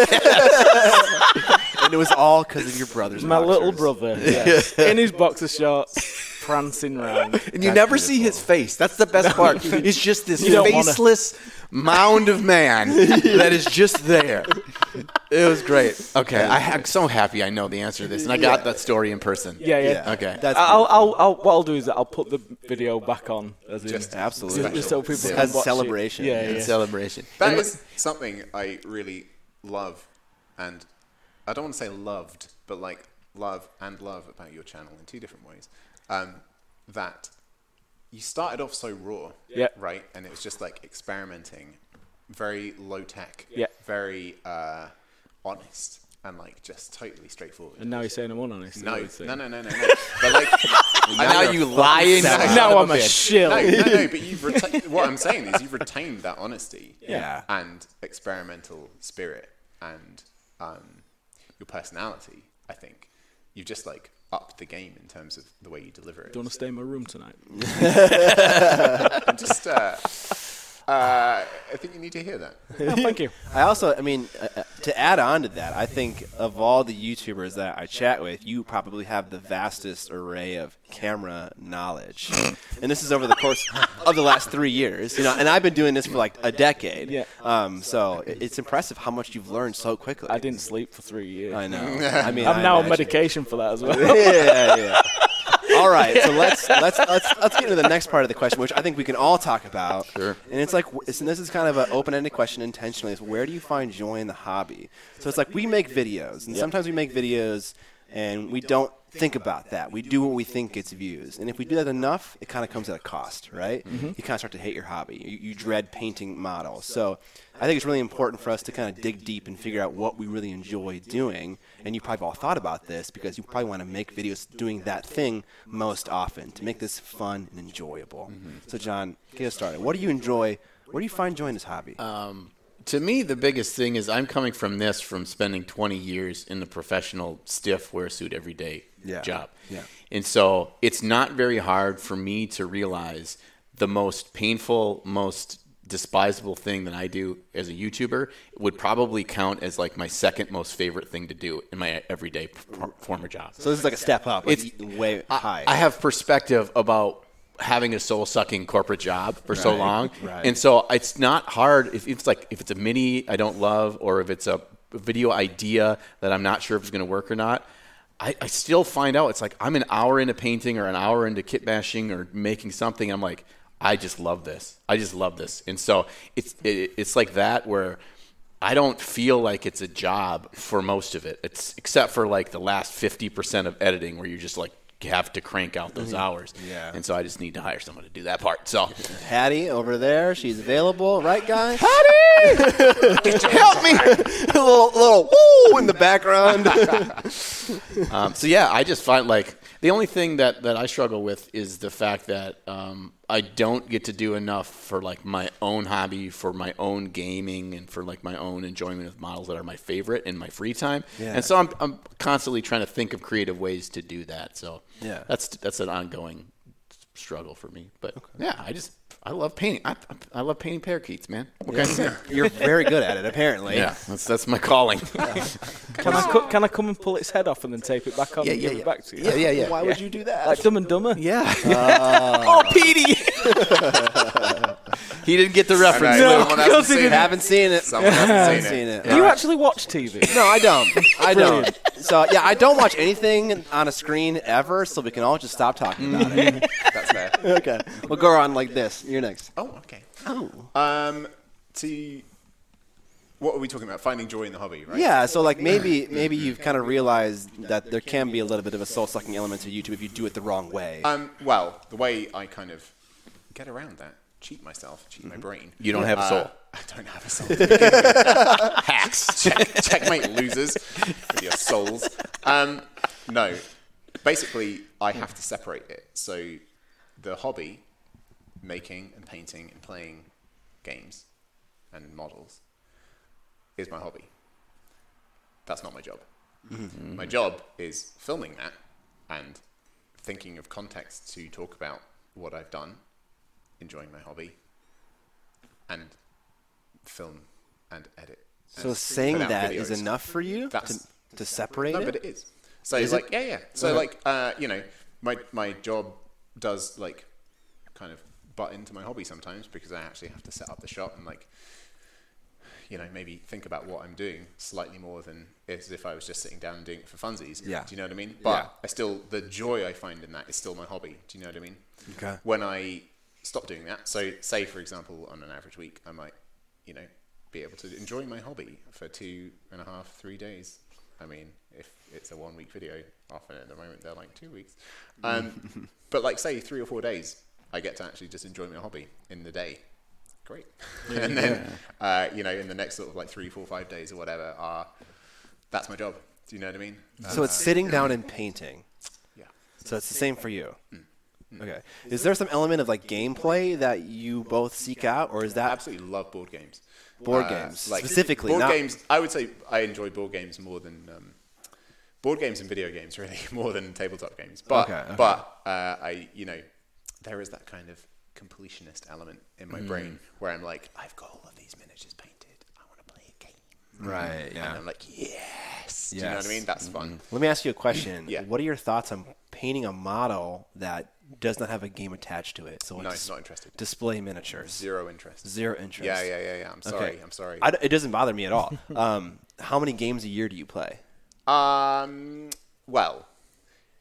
it was all because of your brother's My little boxers. brother, yes. In his boxer shorts, prancing round. And you never see his face. That's the best part. It's just this You don't wanna- faceless mound of man that is just there. It was great. Okay, I, I'm so happy I know the answer to this, and I got that story in person. Yeah, yeah. Yeah. Okay. That's I'll, I'll, I'll, what I'll do is that I'll put the video back on. As in, Just Absolutely. just, just so people Yeah. can As watch celebration. It. Yeah, Yeah. yeah. Celebration. That And- is something I really love, and I don't want to say loved, but like love and love about your channel in two different ways. Um, that you started off so raw, Yeah. right? And it was just like experimenting, very low tech, Yeah. very uh, honest, and like just totally straightforward. And now you're saying I'm unhonest. is No, what you're saying. no, no, no, no, no. But like, And now you lying. No, son Now of I'm a bitch. shill. no, no, no. But you've retained. What I'm saying is you've retained that honesty, Yeah. and experimental spirit, and um, your personality. I think you've just like upped the game in terms of the way you deliver it. Do you want to stay in my room tonight? I'm just. Uh, uh, I think you need to hear that. Oh, thank you. I also, I mean, uh, uh, to add on to that, I think of all the YouTubers that I chat with, you probably have the vastest array of camera knowledge. And this is over the course of the last three years, you know. And I've been doing this for like a decade. Yeah. Um. So it- it's impressive how much you've learned so quickly. I didn't sleep for three years. I know. I mean, I'm I now on imagine. medication for that as well. yeah, yeah. All right, so let's let's let's let's get into the next part of the question, which I think we can all talk about. Sure. And it's like, it's, and this is kind of an open-ended question intentionally. Is where do you find joy in the hobby? So it's like we make videos, and sometimes we make videos, and we don't think about that. We do what we think gets views, and if we do that enough, it kind of comes at a cost, right? Mm-hmm. You kind of start to hate your hobby. You, you dread painting models. So I think it's really important for us to kind of dig deep and figure out what we really enjoy doing. And you probably all thought about this because you probably want to make videos doing that thing most often to make this fun and enjoyable. Mm-hmm. So John, get us started. What do you enjoy? Where do you find joy in this hobby? Um, to me, the biggest thing is I'm coming from this from spending twenty years in the professional stiff wear suit every day Yeah. job. Yeah. And so it's not very hard for me to realize the most painful, most despisable thing that I do as a YouTuber would probably count as like my second most favorite thing to do in my everyday p- former job. So this is like a step up. Like It's way high. I have perspective about having a soul-sucking corporate job for so Right, long, right. and so it's not hard if it's like if it's a mini I don't love or if it's a video idea that I'm not sure if it's going to work or not. I, I still find out it's like I'm an hour into painting or an hour into kit bashing or making something. I'm like, I just love this. I just love this, and so it's it, it's like that where I don't feel like it's a job for most of it. It's except for like the last fifty percent of editing where you're just like have to crank out those hours. Yeah. And so I just need to hire someone to do that part. So Hattie over there, she's available, right, guys? Hattie, help me. a little, little woo in the background. Um, so yeah, I just find like the only thing that, that I struggle with is the fact that um, I don't get to do enough for like my own hobby, for my own gaming, and for like my own enjoyment of models that are my favorite in my free time. Yeah. And so I'm I'm constantly trying to think of creative ways to do that. So Yeah. that's that's an ongoing struggle for me. But yeah, I just I love painting. I, I, I love painting parakeets, man. What can I say? You're very good at it, apparently. Yeah, that's that's my calling. Can I co- can I come and pull its head off and then tape it back on Yeah, and yeah, give yeah. it back to you? Yeah, yeah, yeah. Why would you do that? Like Dumb and Dumber. yeah. Oh, Petey! He didn't get the reference. No, No, someone of course hasn't he seen didn't. it. Haven't seen it. Someone hasn't Haven't seen seen it. it. Do you actually watch T V? No, I don't. I don't. So yeah, I don't watch anything on a screen ever. So we can all just stop talking about it. That's fair. Okay. We'll go on like this. You're next. Oh, okay. Oh. Um, to what are we talking about? Finding joy in the hobby, right? Yeah. So like maybe maybe you've kind of realized that there can be a little bit of a soul sucking element to YouTube if you do it the wrong way. Um, well, the way I kind of get around that, cheat myself, cheat my brain. You don't have a soul. Uh, I don't have a soul. to begin with. Hacks. Check, checkmate, losers, with your souls. Um, no, basically, I have to separate it. So the hobby, making and painting and playing games and models, is my hobby. That's not my job. Mm-hmm. My job is filming that and thinking of context to talk about what I've done, enjoying my hobby, and film and edit. so and saying put out that is videos. enough for you to, That's- to separate No, it? but it is. So Is like, it? yeah, yeah. So like, uh, you know, my my job does like kind of butt into my hobby sometimes because I actually have to set up the shot and like, you know, maybe think about what I'm doing slightly more than as if I was just sitting down and doing it for funsies. Yeah. Do you know what I mean? But Yeah. I still, the joy I find in that is still my hobby. Do you know what I mean? Okay. When I stop doing that, so say for example, on an average week, I might, you know, be able to enjoy my hobby for two and a half, three days. I mean, if it's a one week video, often at the moment they're like two weeks. Um, but like say three or four days, I get to actually just enjoy my hobby in the day. Great. and then, uh, you know, in the next sort of like three, four, five days or whatever, uh, that's my job. Do you know what I mean? So it's sitting down and painting. Yeah. So it's the same for you. Okay. Is there some element of like gameplay that you both seek out, or is I that absolutely love board games. board Uh, games like specifically? board not- games. I would say I enjoy board games more than um, board games and video games, really, more than tabletop games. But Okay, okay. but uh, I you know there is that kind of completionist element in my brain where I'm like, I've got all of these miniatures painted. I want to play a game. Right. And Yeah. I'm like, yes. Do you know what Yes. I mean? That's fun. Let me ask you a question. Yeah. What are your thoughts on painting a model that does not have a game attached to it? So No, it's not interested. display miniatures. Zero interest. Zero interest. Yeah, yeah, yeah, yeah. I'm sorry. Okay. I'm sorry. I d- it doesn't bother me at all. um, how many games a year do you play? Um, well,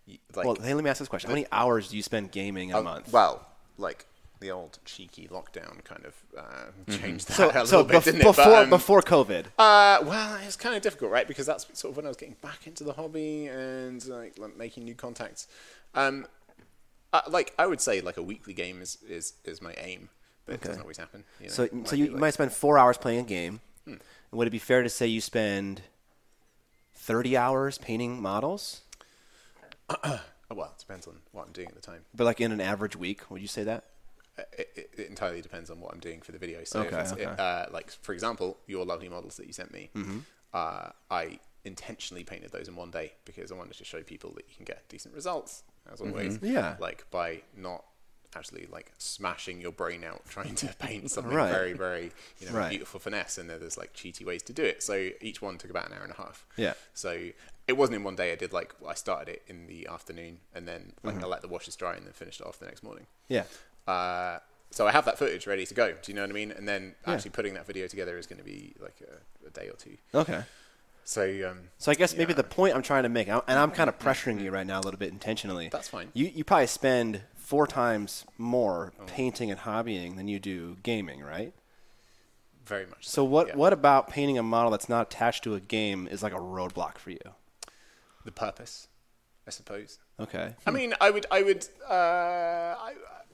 like, Well, hey, let me ask this question: how many hours do you spend gaming a uh, month? well, like the old cheeky lockdown kind of uh, changed that so, a little so bit, bef- didn't it? before But, um, before COVID. Uh, well, it's kind of difficult, right? Because that's sort of when I was getting back into the hobby and like, like making new contacts. Um, uh, like I would say, like a weekly game is is, is my aim, but it doesn't always happen. You know? So, It so might you, be you like- might spend four hours playing a game. Hmm. Would it be fair to say you spend thirty hours painting models? oh, well, it depends on what I'm doing at the time. But like in an average week, would you say that? It, it, it entirely depends on what I'm doing for the video. So, Okay, if it's, okay. It, uh, like for example, your lovely models that you sent me, Mm-hmm. uh, I intentionally painted those in one day because I wanted to show people that you can get decent results, as always. Mm-hmm. Yeah. Like by not actually like smashing your brain out trying to paint something Right. very, very you know Right. beautiful finesse, and then there's like cheaty ways to do it. So each one took about an hour and a half. Yeah. So it wasn't in one day. I did like I started it in the afternoon, and then like Mm-hmm. I let the washes dry, and then finished it off the next morning. Yeah. Uh, so I have that footage ready to go. Do you know what I mean? And then Yeah. actually putting that video together is going to be like a, a day or two. Okay. So um, So I guess maybe yeah. the point I'm trying to make, and I'm kind of pressuring you right now a little bit intentionally. That's fine. You you probably spend four times more Oh. painting and hobbying than you do gaming, right? very much. So what yeah. what about painting a model that's not attached to a game is like a roadblock for you? The purpose, I suppose. Okay. I mean, I would, I would, uh, I,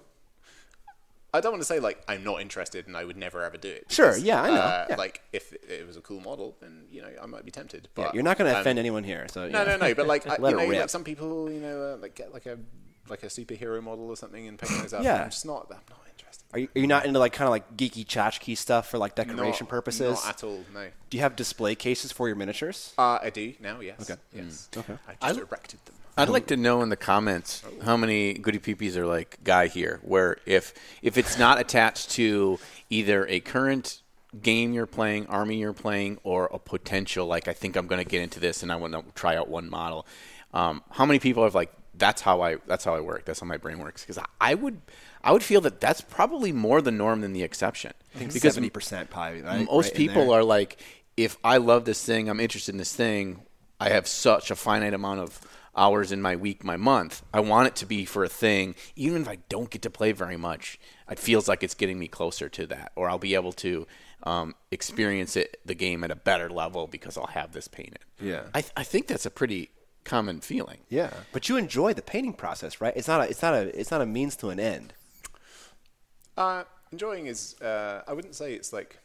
I don't want to say like I'm not interested and I would never ever do it. Sure, because, yeah, I know, Uh, yeah. Like if it was a cool model, then you know I might be tempted. But Yeah, you're not going to um, offend anyone here. So No, yeah. no, no. But like, I, Let you it know, rip. like some people, you know, uh, like get like a like a superhero model or something and paint those up. Yeah. I'm just not. I'm not interested. Are you, are you not into like kind of like geeky tchotchke stuff for like decoration Not- purposes? Not at all. No. Do you have display cases for your miniatures? Uh, I do now. Yes. Okay. Yes. Okay. I just erected them. I'd like to know in the comments how many goody peepees are like Guy here, where if if it's not attached to either a current game you're playing, army you're playing, or a potential, like I think I'm going to get into this and I want to try out one model. Um, how many people have like that's how I that's how I work. That's how my brain works. Because I, I would I would feel that that's probably more the norm than the exception. I think because seventy percent probably. Right? most right in people there. are like, if I love this thing, I'm interested in this thing, I have such a finite amount of hours in my week, my month. I want it to be for a thing, even if I don't get to play very much. It feels like it's getting me closer to that, or I'll be able to um, experience it, the game at a better level because I'll have this painted. Yeah. I, th- I think that's a pretty common feeling. Yeah, but you enjoy the painting process, right? It's not a it's not a it's not a means to an end. Uh, enjoying is. Uh, I wouldn't say it's like.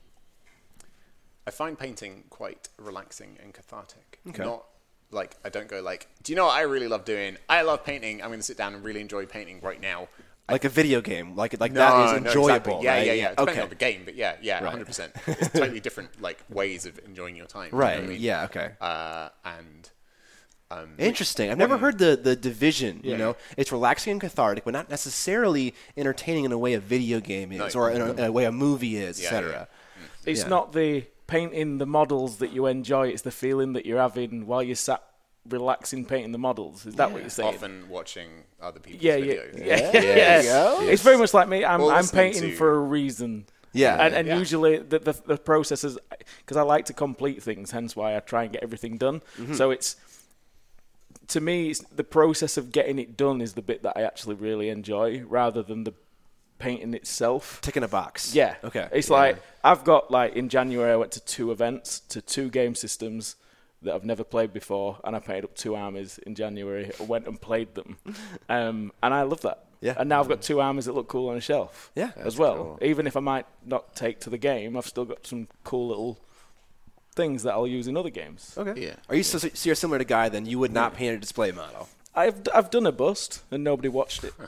I find painting quite relaxing and cathartic. Okay. Not like I don't go like. Do you know what I really love doing? I love painting. I'm going to sit down and really enjoy painting right now. Like a video game, like like No, that is no, enjoyable. exactly. Yeah, right? yeah, yeah. Depending Okay. on the game, but yeah, yeah, Right. hundred percent. It's totally different, like ways of enjoying your time. you know Right. what I mean? Yeah. Okay. Uh, and um, Interesting. I've never heard the, the division. You Yeah. know, it's relaxing and cathartic, but not necessarily entertaining in a way a video game is, No. or in a, in a way a movie is, Yeah, et cetera. It's Yeah. not the painting the models that you enjoy. It's the feeling that you're having while you're sat relaxing painting the models. Is that what you're saying? often watching other people's Yeah, yeah, videos. yeah. There you go. It's very much like me. I'm, Or I'm listening painting to- for a reason. Yeah. And, and Yeah. usually the, the, the process is, because I like to complete things, hence why I try and get everything done. Mm-hmm. So it's, to me, it's the process of getting it done is the bit that I actually really enjoy rather than the painting itself. Ticking a box. Yeah. Okay. It's Yeah. like, I've got, like, in January, I went to two events, to two game systems that I've never played before, and I painted up two armies in January. I went and played them. Um, and I love that. Yeah. And now I've got two armies that look cool on a shelf Yeah. as That's well. cool. Even if I might not take to the game, I've still got some cool little things that I'll use in other games. Okay. Yeah. Are you so, so you're similar to Guy? Then you would not paint a display model. I've I've done a bust and nobody watched it.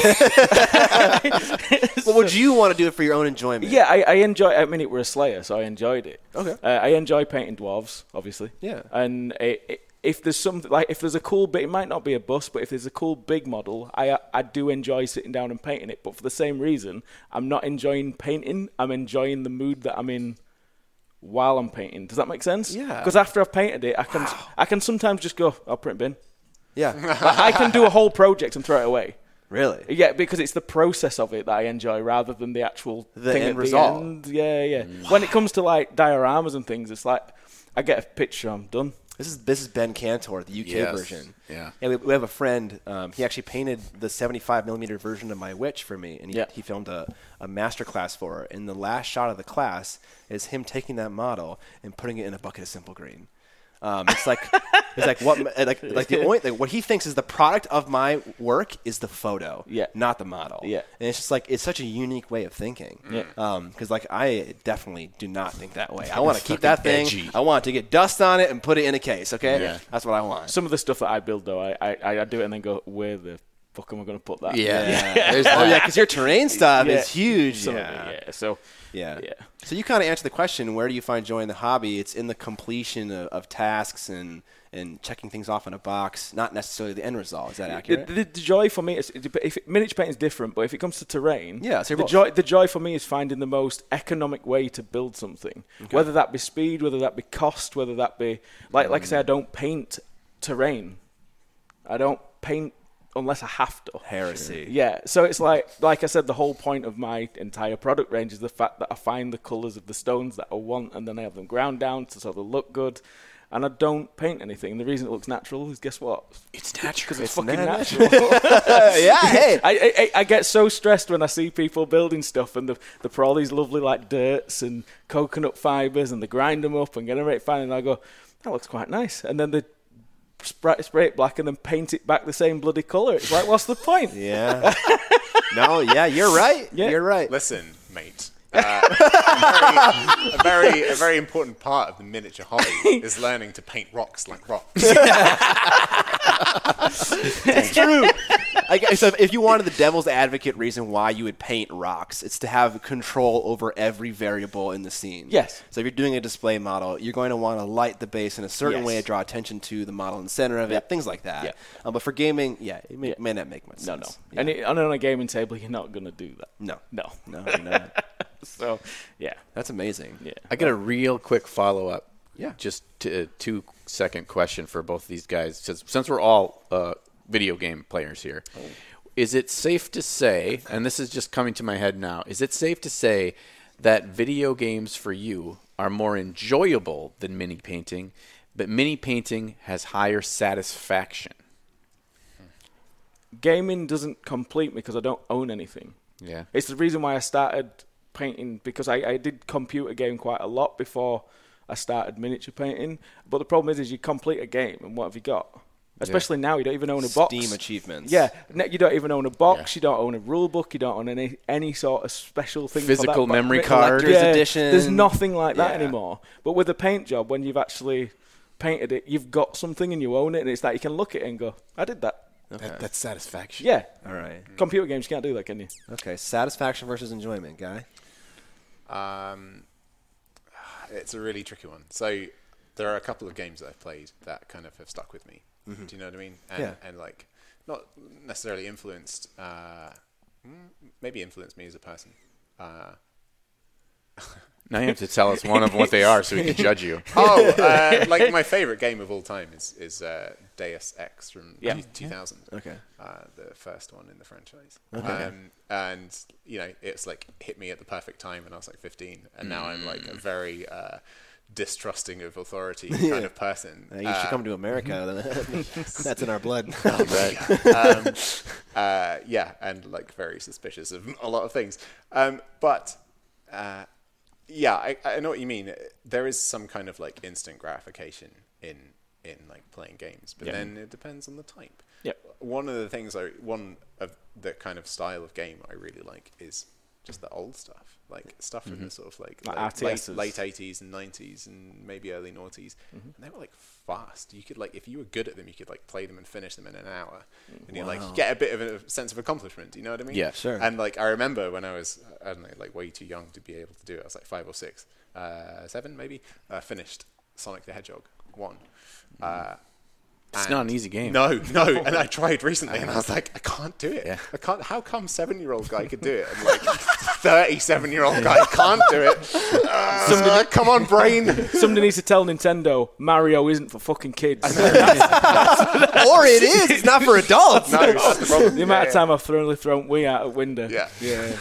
Well, would you want to do it for your own enjoyment? Yeah, I, I enjoy. I mean, it were a Slayer, so I enjoyed it. Okay. Uh, I enjoy painting dwarves, obviously. Yeah. And it, it, if there's something like if there's a cool bit, it might not be a bust, but if there's a cool big model, I I do enjoy sitting down and painting it. But for the same reason, I'm not enjoying painting. I'm enjoying the mood that I'm in while I'm painting. Does that make sense? Yeah. Because after I've painted it, I can I can sometimes just go, I'll print bin. Yeah. Like, I can do a whole project and throw it away. Really? Yeah, because it's the process of it that I enjoy rather than the actual The thing end at result. The end. Yeah, yeah. When it comes to like dioramas and things, it's like I get a picture, I'm done. This is this is Ben Cantor, the U K Yes. version. Yeah. And we, we have a friend. Um, he actually painted the seventy-five millimeter version of my witch for me, and he, Yeah. he filmed a, a master class for her. And the last shot of the class is him taking that model and putting it in a bucket of Simple Green. Um, it's like it's like what like like the only like what he thinks is the product of my work is the photo, Yeah. not the model. Yeah. And it's just like it's such a unique way of thinking. Yeah. Um, because like I definitely do not think that way. I want to keep that fucking thing. edgy. I want to get dust on it and put it in a case. Okay. Yeah. That's what I want. Some of the stuff that I build, though, I, I, I do it and then go, where the fuck am I going to put that? Yeah. Yeah. There's Oh that. yeah, because your terrain stuff Yeah. is huge. Some yeah. of it, yeah. So, Yeah. Yeah. So you kind of answered the question, where do you find joy in the hobby? It's in the completion of, of tasks and, and checking things off in a box, not necessarily the end result. Is that the, accurate? the, the joy for me is, if it, miniature painting is different, but if it comes to terrain, Yeah, so you're the both. joy, the joy for me is finding the most economic way to build something, whether that be speed, whether that be cost, whether that be, like, like I say, I don't paint terrain. I don't paint unless I have to. Heresy. Yeah, so it's like, like I said, the whole point of my entire product range is the fact that I find the colours of the stones that I want, and then I have them ground down to so they look good, and I don't paint anything. And the reason it looks natural is, guess what? It's natural. Because it's, It's fucking not natural. yeah. Hey. I, I I get so stressed when I see people building stuff, and they they put all these lovely like dirts and coconut fibres, and they grind them up and get them right fine, and I go, that looks quite nice, and then they spray, spray it black and then paint it back the same bloody colour. It's like, what's the point? Yeah. No. Yeah. You're right. Yeah. You're right. Listen, mate. Uh, a, very, a very a very important part of the miniature hobby is learning to paint rocks like rocks. It's true. I guess, so if you wanted the devil's advocate reason why you would paint rocks, it's to have control over every variable in the scene. Yes. So if you're doing a display model, you're going to want to light the base in a certain Yes. way to draw attention to the model in the center of it, Yep. things like that. Yep. Um, but for gaming, yeah, it may, Yeah. may not make much No, no. sense. Yeah. And, it, and on a gaming table, you're not going to do that. no. No. No, you're not. So, yeah. That's amazing. Yeah. I got a real quick follow up. Yeah. Just to, a two second question for both these guys. Since, since we're all uh, video game players here, Oh. is it safe to say, and this is just coming to my head now, is it safe to say that video games for you are more enjoyable than mini painting, but mini painting has higher satisfaction? Gaming doesn't complete me because I don't own anything. Yeah. It's the reason why I started painting, because I, I did computer game quite a lot before I started miniature painting. But the problem is, is you complete a game, and what have you got? Especially now, you don't even own a box. Steam achievements. Yeah, ne- you don't even own a box. Yeah. You don't own a rule book. You don't own any any sort of special thing. Physical for that memory box. card. Collector's Yeah, edition. There's nothing like that Yeah. anymore. But with a paint job, when you've actually painted it, you've got something and you own it, and it's like you can look at it and go, "I did that." Okay. That, that's satisfaction. Yeah. All right. Computer games, you can't do that, can you? Okay. Satisfaction versus enjoyment, guy. Um, it's a really tricky one. So there are a couple of games that I've played that kind of have stuck with me. Do you know what I mean? And, Yeah. and like, not necessarily influenced, uh, mm, maybe influenced me as a person. Uh, Now you have to tell us one of what they are so we can judge you. oh, uh, like my favorite game of all time is is uh, Deus Ex from Yeah. two- 2000. Okay. Uh, the first one in the franchise. Um, and you know, it's like hit me at the perfect time when I was like fifteen, and now I'm like a very uh, distrusting of authority kind of person. Uh, you should come to America. That's in our blood. um, uh, yeah, and like very suspicious of a lot of things. Um, but uh, yeah, I, I know what you mean. There is some kind of like instant gratification in in like playing games, but Yeah. then it depends on the type. Yep. One of the things I one of the kind of style of game I really like is just the old stuff, like stuff from the sort of like, Like late, R T Ss. late, late eighties and nineties and maybe early noughties, and they were like fast. You could like, if you were good at them, you could like play them and finish them in an hour, and you like get a bit of a sense of accomplishment. You know what I mean? Yeah, sure. And like I remember when I was I don't know like way too young to be able to do it. I was like five or six, uh, seven maybe. Uh, finished Sonic the Hedgehog one. Uh, It's and- not an easy game. No, no. And I tried recently, and I was like, I can't do it. Yeah. I can't. How come seven-year-old guy could do it, and like thirty-seven-year-old guy can't do it? Uh, come on, brain. Somebody needs to tell Nintendo Mario isn't for fucking kids. Or it is. It's not for adults. No, that's the problem. The amount Yeah, of time I've thrown, thrown Wii out a window. Yeah. Yeah.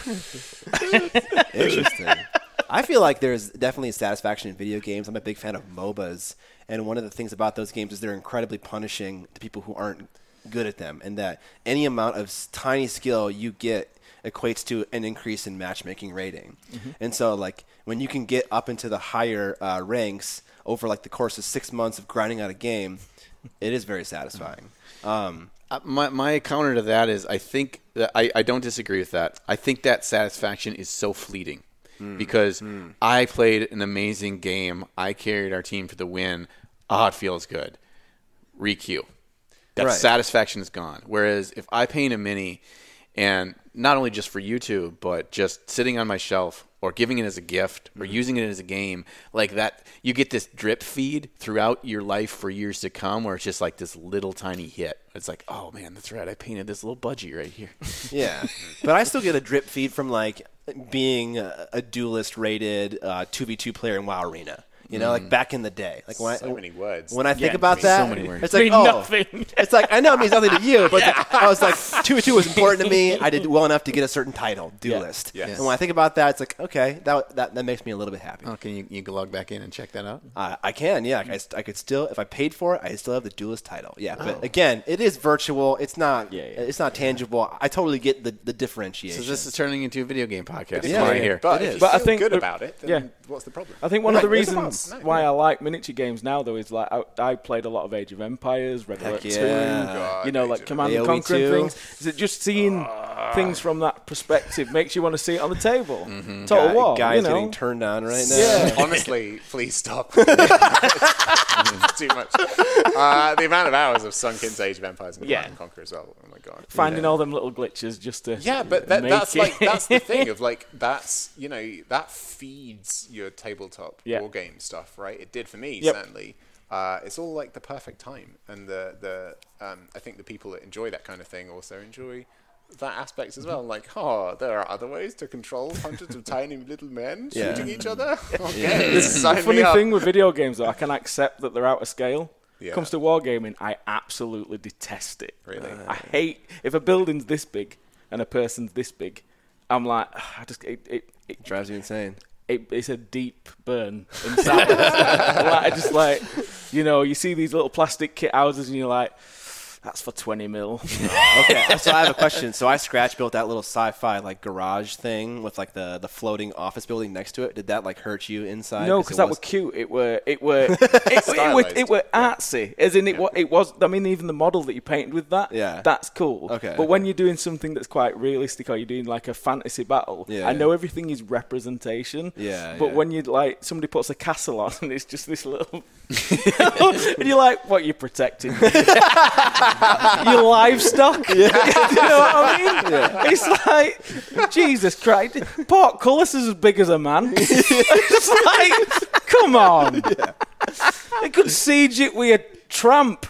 Interesting. I feel like there's definitely a satisfaction in video games. I'm a big fan of MOBAs. And one of the things about those games is they're incredibly punishing to people who aren't good at them, and that any amount of s- tiny skill you get equates to an increase in matchmaking rating. Mm-hmm. And so, like, when you can get up into the higher uh, ranks over, like, the course of six months of grinding out a game, it is very satisfying. Um, Uh, my my counter to that is I think that I, I don't disagree with that. I think that satisfaction is so fleeting mm. because mm. I played an amazing game. I carried our team for the win. Oh, it feels good. Re-queue. That right. satisfaction is gone. Whereas if I paint a mini, and not only just for YouTube, but just sitting on my shelf or giving it as a gift or mm-hmm. using it as a game, like that, you get this drip feed throughout your life for years to come where it's just like this little tiny hit. It's like, oh, man, that's right. I painted this little budgie right here. Yeah. But I still get a drip feed from, like, being a, a duelist rated uh, two v two player in WoW Arena. You know, mm. like back in the day. Like when so I, many words. When I think yeah, about that, so many words. it's like, mean oh, nothing. It's like, I know it means nothing to you, but yeah. I was like, two v two was important to me. I did well enough to get a certain title, duelist. Yeah. Yes. And when I think about that, it's like, okay, that that, that makes me a little bit happy. Oh, can you, you can log back in and check that out? Uh, I can, yeah. I, I could still, if I paid for it, I still have the duelist title. Yeah, but again, it is virtual. It's not. Yeah, yeah. It's not tangible. I totally get the, the differentiation. So this is turning into a video game podcast. Yeah, right yeah. here. But It if is. you But I feel think good the- about it, then yeah. what's the problem? I think one of the Right, it's reasons fun. No, why yeah. I like miniature games now, though, is like I, I played a lot of Age of Empires, Red Heck Alert yeah. two, God, you know, Age like of Command and A O E Conquer and two. things. Is it just seeing things from that perspective makes you want to see it on the table? Mm-hmm. Total Guy, War, guys you know. getting turned on right now. Yeah. Honestly, please stop. It's too much. Uh, the amount of hours I've sunk into Age of Empires and Yeah. Command and Conquer as well. Oh my god. Finding Yeah. all them little glitches just to Yeah, but that, make that's it. like that's the thing of like that's you know that feeds your tabletop Yeah. war game stuff, right? It did for me Yep. certainly. Uh, it's all like the perfect time, and the the um, I think the people that enjoy that kind of thing also enjoy that aspect as well. Like, oh, there are other ways to control hundreds of tiny little men Yeah. shooting each other. Okay, Yeah. sign The me funny up. thing with video games, though, I can accept that they're out of scale. Yeah. Comes to wargaming, I absolutely detest it. Really? I hate if a building's this big and a person's this big. I'm like, I just it it, it, Drives you insane. it it's a deep burn inside. Like, I just like, you know, you see these little plastic kit houses and you're like, that's for twenty mil. Okay, so I have a question. So I scratch built that little sci-fi like garage thing with like the, the floating office building next to it. Did that like hurt you inside? No, 'Cause because it that was- were cute. It were it were it, it, it, were, it were artsy. As in it wa it was. I mean, even the model that you painted with that. Yeah. That's cool. Okay, But when okay. you're doing something that's quite realistic, or you're doing like a fantasy battle, Yeah, I know yeah. everything is representation. Yeah, But yeah. when you like somebody puts a castle on and it's just this little, and you're like, what? You're protecting your livestock. You know what I mean? Yeah. It's like Jesus Christ. Portcullis is as big as a man. It's like, come on. Yeah. It could siege it with a tramp.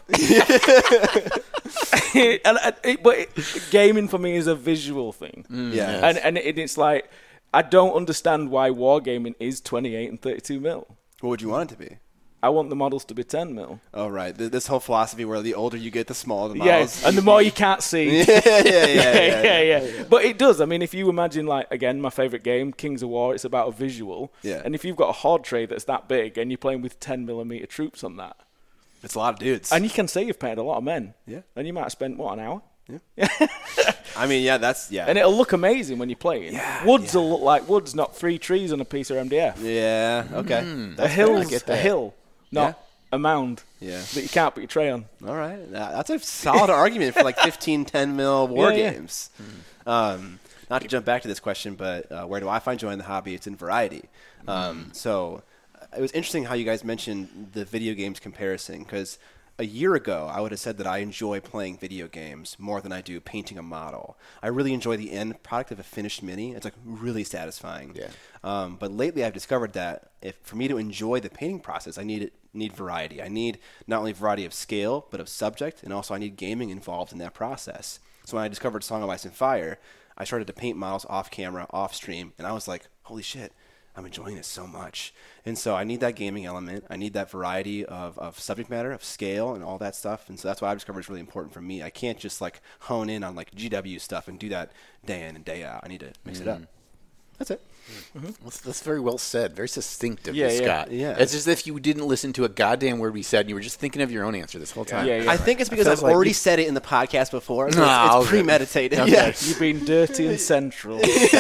and, and it, but it, gaming for me is a visual thing. Yeah. And and it, it's like I don't understand why wargaming is twenty-eight and thirty-two mil. What would you want it to be? I want the models to be ten mil. Oh, right. Th- This whole philosophy where the older you get, the smaller the models. Yes, and the more you can't see. yeah, yeah, yeah, yeah, yeah, yeah, yeah. But it does. I mean, if you imagine, like, again, my favourite game, Kings of War, it's about a visual. Yeah. And if you've got a horde tray that's that big and you're playing with ten millimeter troops on that, It's a lot of dudes. and you can say you've painted a lot of men. Yeah. And you might have spent, what, an hour? I mean, yeah, that's, yeah. And it'll look amazing when you're playing. Yeah, Woods yeah. will look like woods, not three trees on a piece of M D F. yeah, okay. A That's fair. I hill's get a that. hill, not a mound Yeah. that you can't put your tray on. All right. That- That's a solid argument for like fifteen, ten mil war Yeah, yeah. games. Um, not to jump back to this question, but uh, where do I find joy in the hobby? It's in variety. Um, so uh, it was interesting how you guys mentioned the video games comparison, because a year ago I would have said that I enjoy playing video games more than I do painting a model. I really enjoy the end product of a finished mini. It's like really satisfying. Yeah. Um, but lately I've discovered that if for me to enjoy the painting process, I need need variety. I need not only variety of scale, but of subject, and also I need gaming involved in that process. So when I discovered Song of Ice and Fire, I started to paint models off camera, off stream, and I was like, holy shit, I'm enjoying this so much. And so I need that gaming element. I need that variety of, of subject matter, of scale, and all that stuff. And so that's why I discovered it's really important for me. I can't just like hone in on like G W stuff and do that day in and day out. I need to mix it up. That's it. Well, that's very well said. Very succinct of Yeah, you, yeah. Scott. Yeah. It's as if you didn't listen to a goddamn word we said and you were just thinking of your own answer this whole time. Yeah, yeah. I think it's because feels I've like already you- said it in the podcast before. So No, it's, okay. it's premeditated. Okay. Yeah. You've been dirty and central.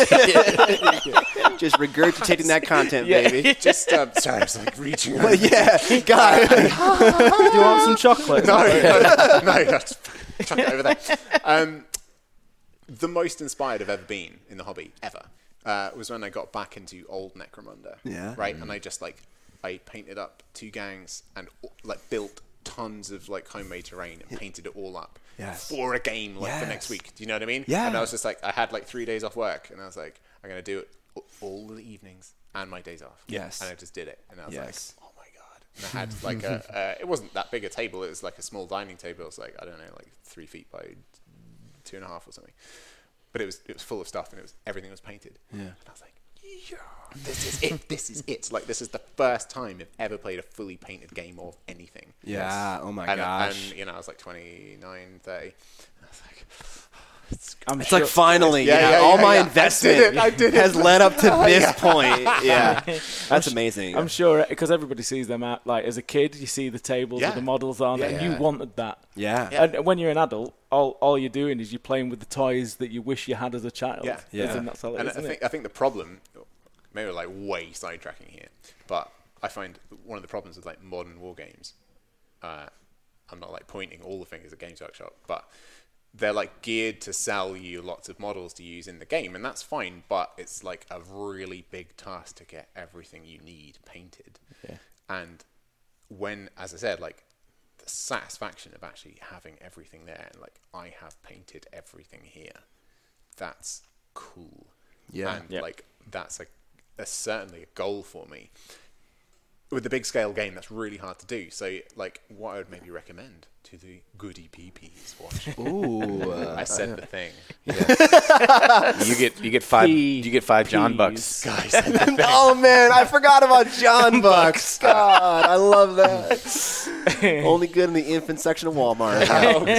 Just regurgitating that content, Yeah. baby. Just uh, sorry, I was like reaching. But yeah, guy. Do you want some chocolate? no, no, no, that's chuck it over there. Um, the most inspired I've ever been in the hobby ever uh, was when I got back into old Necromunda. Yeah. Right, and I just like I painted up two gangs and like built tons of like homemade terrain and painted it all up Yes. for a game like for next Yes. week. Do you know what I mean? Yeah. And I was just like, I had like three days off work, and I was like, I'm gonna do it a- all the evenings and my days off. Yes. And I just did it, and I was Yes. like, oh my god. And I had like a, uh, it wasn't that big a table. It was like a small dining table. It was like, I don't know, like three feet by two and a half or something. But it was it was full of stuff, and it was everything was painted. Yeah. And I was like, yeah, this is it. This is it. Like this is the first time I've ever played a fully painted game of anything. Yeah. Oh my and, gosh. And you know, I was like twenty-nine, thirty. And I was like, it's I'm It's sure- like finally, Yeah, yeah, yeah, all yeah, my yeah. I did investment it, I did it. has led up to this point. Yeah, that's amazing. I'm sure because everybody sees them out. Like as a kid, you see the tables Yeah. with the models on, Yeah, and yeah. you wanted that. Yeah. And when you're an adult, all all you're doing is you're playing with the toys that you wish you had as a child. Yeah. Yeah. As in that's all it And is, I isn't think it? I think the problem, maybe we're like way sidetracking here, but I find one of the problems with like modern war games. Uh, I'm not like pointing all the fingers at Games Workshop, but they're like geared to sell you lots of models to use in the game, and that's fine. But it's like a really big task to get everything you need painted. Yeah. And when, as I said, like the satisfaction of actually having everything there, and like I have painted everything here, that's cool. Yeah. And Yeah. like that's a that's certainly a goal for me. With the big scale game, that's really hard to do. So, like, what I would maybe recommend to the goody P Ps watching. Ooh. uh, I said the thing. You get you get five P- you get five John Ps. bucks. Guys, oh man, I forgot about John Bucks. God, I love that. Only good in the infant section of Walmart.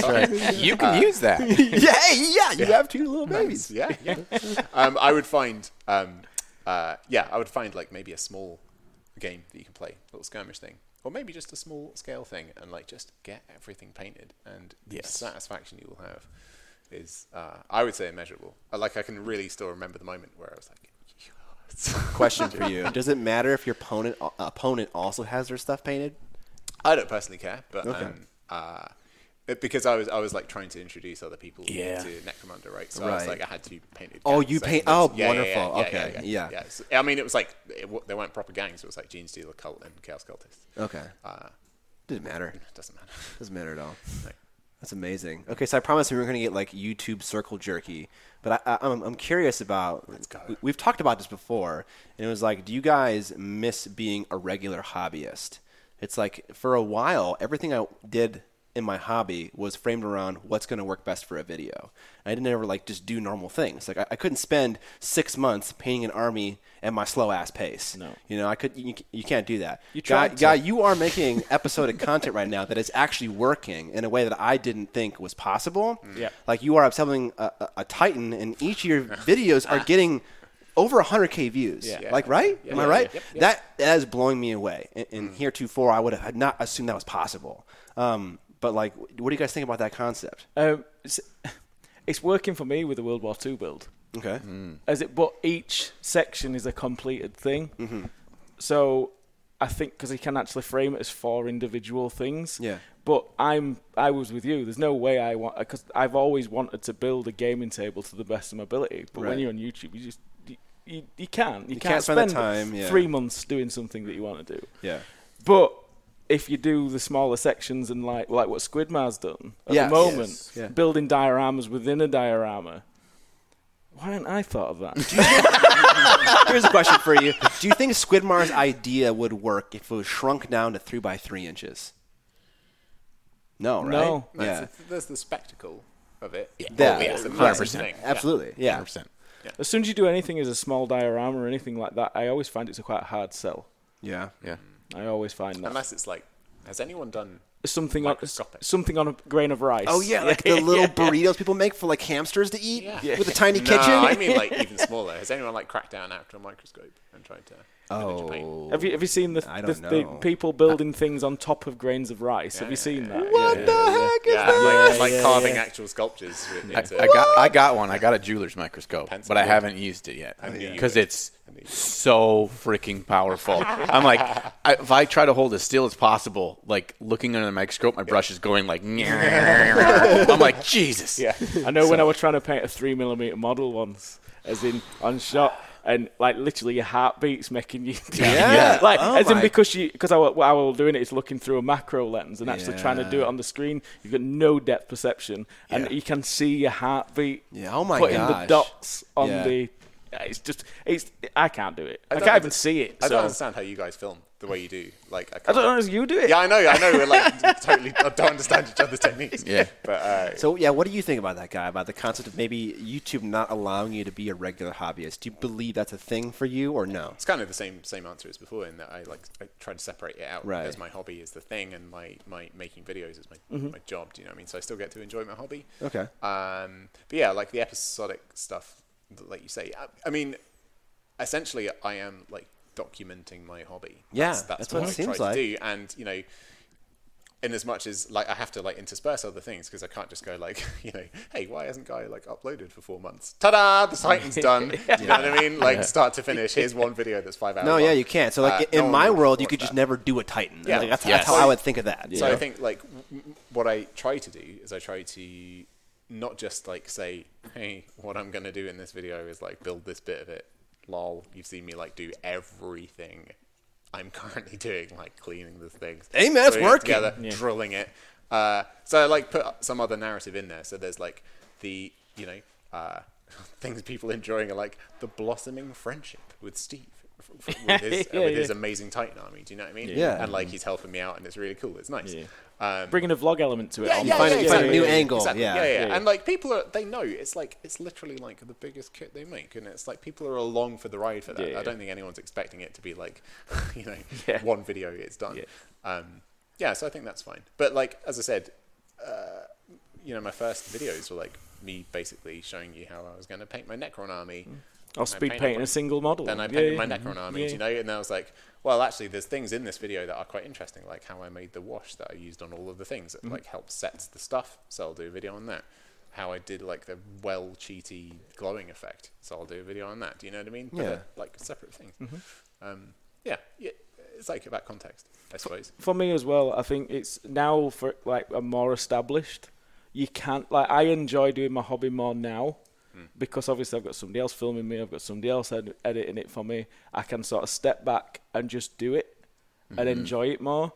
You can use that. yeah, yeah, you have two little babies. yeah, yeah. Um, I would find, um, uh, yeah, I would find like maybe a small game that you can play, a little skirmish thing, or maybe just a small scale thing, and like just get everything painted, and the Yes. satisfaction you will have is, uh, I would say, immeasurable. Uh, Like I can really still remember the moment where I was like, yes. Question for you: does it matter if your opponent uh, opponent also has their stuff painted? I don't personally care, but Okay. um, uh, it, because I was I was like trying to introduce other people Yeah. to Necromunda, right? So I was Right. like, I had to paint it. Oh, gangs, you so paint- it's- oh, yeah, yeah, wonderful. yeah, yeah, Okay, yeah, yeah. yeah. So, I mean, it was like it, w- they weren't proper gangs. It was like Gene Stealer, Cult, and Chaos Cultists. Okay, Uh, doesn't matter. it doesn't matter. Doesn't matter at all. No. That's amazing. Okay, so I promised we were going to get like YouTube circle jerky, but I, I, I'm I'm curious about. Let's go. we- We've talked about this before, and it was like, do you guys miss being a regular hobbyist? It's like for a while, everything I did in my hobby was framed around what's going to work best for a video. I didn't ever like just do normal things. Like I, I couldn't spend six months painting an army at my slow ass pace. No. You know, I could. You, you can't do that. You guy, tried to. guy, you are making episodic content right now that is actually working in a way that I didn't think was possible. Yeah. Like you are assembling a, a, a Titan, and each of your videos are getting over one hundred K views. Yeah. Like, right? Yeah, Am I yeah, right? yeah, yeah. That, that is blowing me away. And, and heretofore, I would have not assumed that was possible. Um, but, like, what do you guys think about that concept? Um, it's, it's working for me with the World War Two build. Okay. As it, but each section is a completed thing. Mm-hmm. So I think because he can actually frame it as four individual things. Yeah. But I'm I was with you. There's no way I want because I've always wanted to build a gaming table to the best of my ability. But Right. when you're on YouTube, you just you, you, you can't. You, You can't, can't spend the spend time, yeah. three months doing something that you want to do. Yeah. But if you do the smaller sections and like like what Squidmar's done at Yes. the moment, Yes. Yeah. building dioramas within a diorama. Why hadn't I thought of that? Here's a question for you. Do you think Squidmar's idea would work if it was shrunk down to three by three inches? No, right? No. Yeah. That's- There's the spectacle of it. Yeah. Oh, yeah, it's a one massive hundred percent. thing. Yeah. Absolutely. Yeah. one hundred percent. As soon as you do anything as a small diorama or anything like that, I always find it's a quite hard sell. Yeah. Yeah. I always find that. Unless it's like, has anyone done something on Microscopic. something on a grain of rice. Oh yeah, like the little burritos people make for like hamsters to eat Yeah. with a tiny No, kitchen. I mean like even smaller. Has anyone like cracked down after a microscope and tried to miniature paint? Oh, Have you have you seen the, I the, don't the know. people building things on top of grains of rice? have you yeah, seen yeah, that? yeah. What Yeah, the yeah, heck is Yeah, that? like, like yeah, carving yeah. actual sculptures. With, I, into, I got I got one. I got a jeweler's microscope, Pencil. but I haven't used it yet knew you because would. it's so freaking powerful. I'm like, I, if I try to hold as still as possible, like looking under the microscope, my brush is going like. I'm like, Jesus. Yeah. I know when I was trying to paint a three millimeter model once, as in on shot, and like literally your heartbeat's making you. Yeah. like Oh as in my- because you because I wa- what I was doing it is looking through a macro lens and actually trying to do Yeah. it on the screen. You've got no depth perception, and Yeah. you can see your heartbeat. Yeah, oh my putting gosh. the dots on Yeah. the. It's just it's. I can't do it. I, don't can't even under- see it. I so. don't understand how you guys film the way you do. Like I, I can't. don't know if you do it. Yeah, I know. I know. We're like totally. I don't understand each other's techniques. Yeah. But uh, So yeah, what do you think about that guy? About the concept of maybe YouTube not allowing you to be a regular hobbyist? Do you believe that's a thing for you or no? it's kind of the same same answer as before in that I like I try to separate it out Right. because my hobby is the thing and my, my making videos is my Mm-hmm. my job. Do you know what I mean? So I still get to enjoy my hobby. Okay. Um, but yeah, like the episodic stuff, like you say. I, I mean, essentially, I am like documenting my hobby. Yeah, that's, that's, that's what, what it I seems try like. to do. And you know, in as much as like I have to like intersperse other things because I can't just go like, you know, hey, why hasn't Guy like uploaded for four months? Ta-da! The Titan's done. You know what I mean? Like start to finish. Here's one video that's five hours. No, long. yeah, you can't. So like Uh, in no one my would world, you watch could just that. never do a Titan. Yeah. Like, that's, Yes. that's how I would think of that. So you I know? think like w- w- what I try to do is I try to not just like say, hey, what I'm gonna do in this video is like build this bit of it. Lol, you've seen me like do everything I'm currently doing, like cleaning the things. Hey, man, it's putting it working. together, drilling it. Uh, so I like put some other narrative in there. So there's like the you know uh, things people enjoying are like the blossoming friendship with Steve. f- f- With his, Yeah, with his yeah. amazing Titan army, do you know what I mean? Yeah. And like he's helping me out, and it's really cool. It's nice. Yeah. Um, Bringing a vlog element to it. yeah, on yeah, find- yeah, you find a exactly. new Yeah, angle, Exactly. yeah. Yeah, yeah, Yeah, yeah. And like people are, they know it's like it's literally like the biggest kit they make, and it's like people are along for the ride for that. Yeah, yeah. I don't think anyone's expecting it to be like, you know, Yeah. one video it's done. Yeah. Um, yeah, so I think that's fine. But like as I said, uh, you know, my first videos were like me basically showing you how I was going to paint my Necron army. Or And I speed painted painting one. a single model. Then I Yeah, painted yeah. my Necron army, Yeah. you know, and I was like, well, actually, there's things in this video that are quite interesting, like how I made the wash that I used on all of the things that like helped set the stuff. So I'll do a video on that. How I did like the well cheaty glowing effect. So I'll do a video on that. Do you know what I mean? But Yeah. they're, like separate things. Um, yeah, yeah, it's like about context, I suppose. For me as well, I think it's now for like a more established. You can't like I enjoy doing my hobby more now because obviously I've got somebody else filming me, I've got somebody else ed- editing it for me. I can sort of step back and just do it and enjoy it more.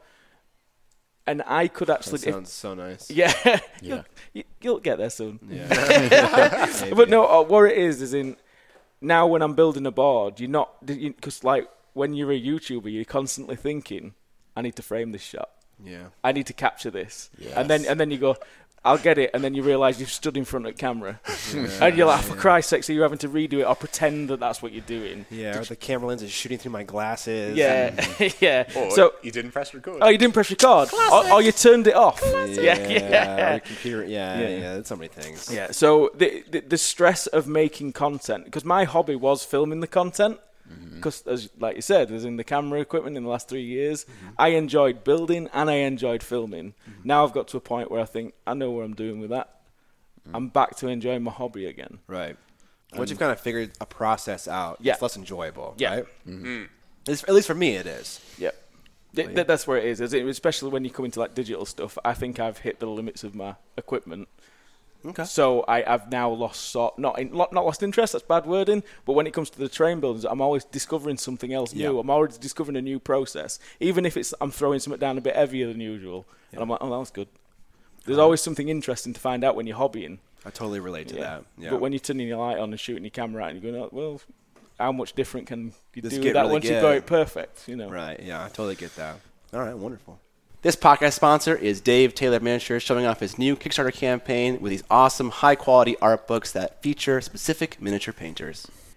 And I could actually, That if- sounds so nice. yeah, Yeah. You'll, you, you'll get there soon. Yeah. But no, uh, what it is is in now when I'm building a board, you're not because like when you're a YouTuber, you're constantly thinking, I need to frame this shot. Yeah. I need to capture this, and then and then you go, I'll get it, and then you realise you've stood in front of the camera, and you're like, for Christ's sake, so you're having to redo it or pretend that that's what you're doing. Yeah, or the camera lens is shooting through my glasses. Yeah, yeah. Or So, you didn't press record. oh, you didn't press record, or, or you turned it off. Yeah, Yeah, yeah. Or your computer. Yeah, Yeah. yeah, yeah. That's so many things. Yeah. So the, the the stress of making content, because my hobby was filming the content. Because, as like you said, as in the camera equipment in the last three years, I enjoyed building and I enjoyed filming. Now I've got to a point where I think I know what I'm doing with that. I'm back to enjoying my hobby again. Right. Once you've kind of figured a process out, Yeah. it's less enjoyable, Yeah. right? Mm-hmm. At, least, at least for me, it is. Yep. Th- th- that's where it is. is it, especially when you come into like digital stuff. I think I've hit the limits of my equipment. Okay. So I have now lost sort not in, not not lost interest. That's bad wording. But when it comes to the train buildings, I'm always discovering something else new. Yeah. I'm always discovering a new process, even if it's I'm throwing something down a bit heavier than usual. And I'm like, oh, that was good. There's always something interesting to find out when you're hobbying. I totally relate to that. Yeah. But when you're turning your light on and shooting your camera out, and you're going, oh, well, how much different can you Does do it with get that really once you good? got it perfect? You know. Right, yeah, I totally get that. All right, wonderful. This podcast sponsor is Dave Taylor Miniatures, showing off his new Kickstarter campaign with these awesome, high-quality art books that feature specific miniature painters.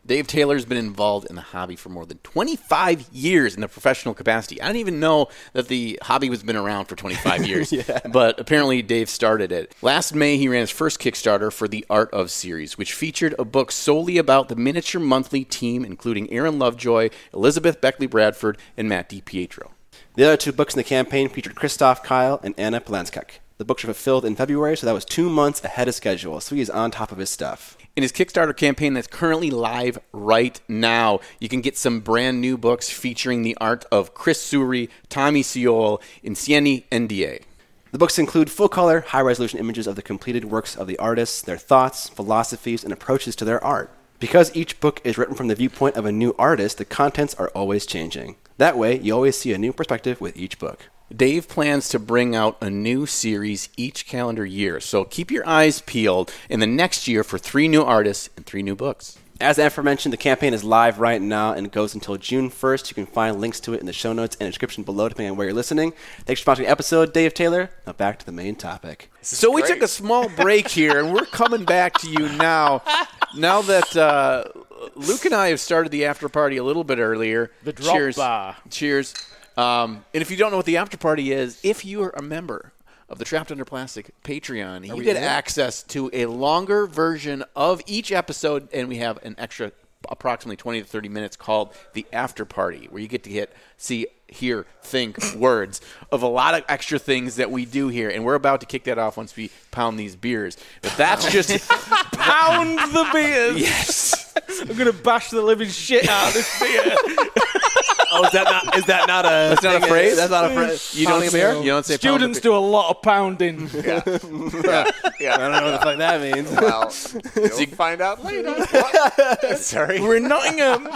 Dave Taylor's been involved in the hobby for more than twenty-five years in a professional capacity. I didn't even know that the hobby was been around for twenty-five years, yeah. But apparently Dave started it. Last May, he ran his first Kickstarter for the Art of series, which featured a book solely about the miniature monthly team, including Aaron Lovejoy, Elizabeth Beckley Bradford, and Matt DiPietro. The other two books in the campaign featured Christoph Kyle and Anna Polanskak. The books were fulfilled in February, so that was two months ahead of schedule, so he's on top of his stuff. In his Kickstarter campaign that's currently live right now, you can get some brand new books featuring the art of Chris Suri, Tommy Seol, and Sieni N D A. The books include full-color, high-resolution images of the completed works of the artists, their thoughts, philosophies, and approaches to their art. Because each book is written from the viewpoint of a new artist, the contents are always changing. That way, you always see a new perspective with each book. Dave plans to bring out a new series each calendar year, so keep your eyes peeled in the next year for three new artists and three new books. As aforementioned, the campaign is live right now and goes until June first. You can find links to it in the show notes and description below, depending on where you're listening. Thanks for watching the episode, Dave Taylor. Now back to the main topic. So we great. took a small break here, and we're coming back to you now. Now that uh, Luke and I have started the after party a little bit earlier. The drop Cheers. bar. Cheers. Um, and if you don't know what the after party is, if you are a member of the Trapped Under Plastic Patreon, you get access to a longer version of each episode, and we have an extra approximately twenty to thirty minutes called the after party, where you get to hit, see, hear, think words of a lot of extra things that we do here, and we're about to kick that off once we pound these beers. But that's just Pound the beers. yes. I'm gonna bash the living shit out of this beer. Oh, is that not, is that not a That's not a thing? phrase? That's not a phrase. You don't Pounding a beer? You don't say Students pound do a lot of pounding. Yeah. yeah. Yeah. I don't know what the fuck that means. Well, you'll find out later. What? Sorry. We're in Nottingham.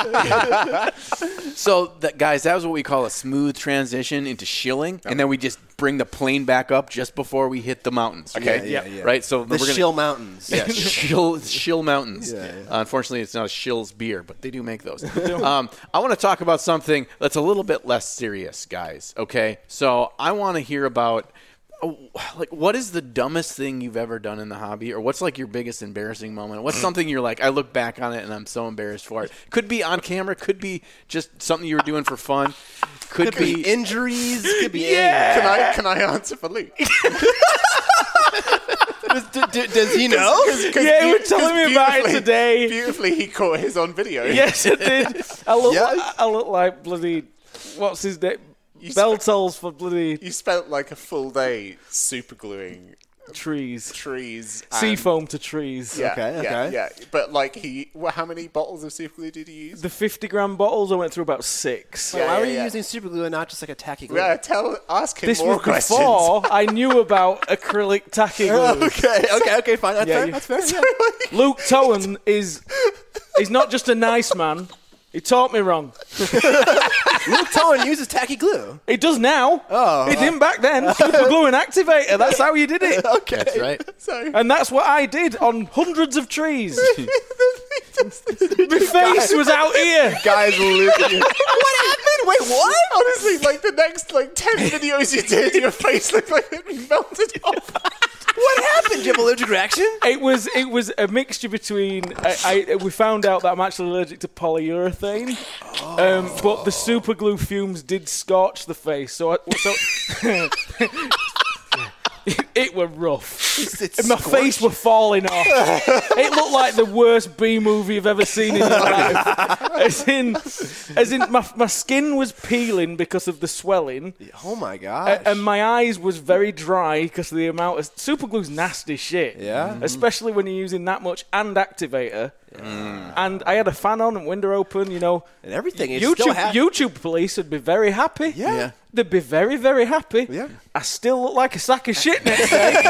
So, that, guys, that was what we call a smooth transition into shilling, and then we just bring the plane back up just before we hit the mountains. Okay, Yeah, yeah, yeah. right. So The we're gonna, Shill Mountains. yeah, shill, shill mountains. Yeah, yeah. Uh, unfortunately, it's not a Shill's beer, but they do make those. um, I want to talk about something that's a little bit less serious, guys. Okay, so I want to hear about. Oh, like, what is the dumbest thing you've ever done in the hobby, or what's like your biggest embarrassing moment? What's something you're like, I look back on it and I'm so embarrassed for it? Could be on camera, could be just something you were doing for fun, could, Could be, be injuries. Could be Yeah. Can I can I answer for Luke? Does, do, do, does he know? Yeah, you were telling me about it today. Beautifully, he caught his on video. Yes, it did. I look, Yeah. like, I look like bloody. What's his name? You Bell sp- tolls for bloody You spent like a full day super gluing trees. trees. and- Seafoam to trees. Yeah, Okay, yeah, okay. yeah. But like he, well, how many bottles of super glue did you use? The fifty gram bottles, I went through about six. Yeah, Why yeah, were you yeah. using super glue and not just like a tacky glue? Yeah, tell, ask him This more was questions. before I knew about acrylic tacky glue. Okay, okay, okay, fine. That's Yeah, fair. you- That's fair. Yeah. Luke Towan is he's not just a nice man. He taught me wrong. Luke Towan uses tacky glue. He does now. Oh. He didn't back then. Super glue and activator. That's how you did it. Okay. That's right. So, And that's what I did on hundreds of trees. My face was out here. Guys, Luke. What happened? Wait, what? honestly, like the next like ten videos you did, your face looked like it had been melted off. What happened? Did you have allergic reaction? It was it was a mixture between I, I we found out that I'm actually allergic to polyurethane, um, but the super glue fumes did scorch the face. So I, so it, it were rough. It's My face were falling off. It looked like the worst B movie you've ever seen in your life. As in, as in, my my skin was peeling because of the swelling. Oh my A- gosh. and my eyes was very dry because of the amount of super glue's nasty shit. Yeah? Especially when you're using that much and activator. And I had a fan on and window open, you know. and everything is still YouTube happening. YouTube police would be very happy. Yeah. Yeah. They'd be very, very happy. Yeah. I still look like a sack of shit next day.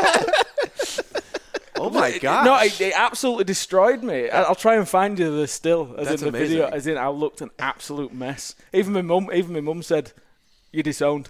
Oh my gosh. No, it, it absolutely destroyed me. I, I'll try and find you the still, as That's in the amazing. video, as in I looked an absolute mess. Even my mum, even my mum said, "You're disowned."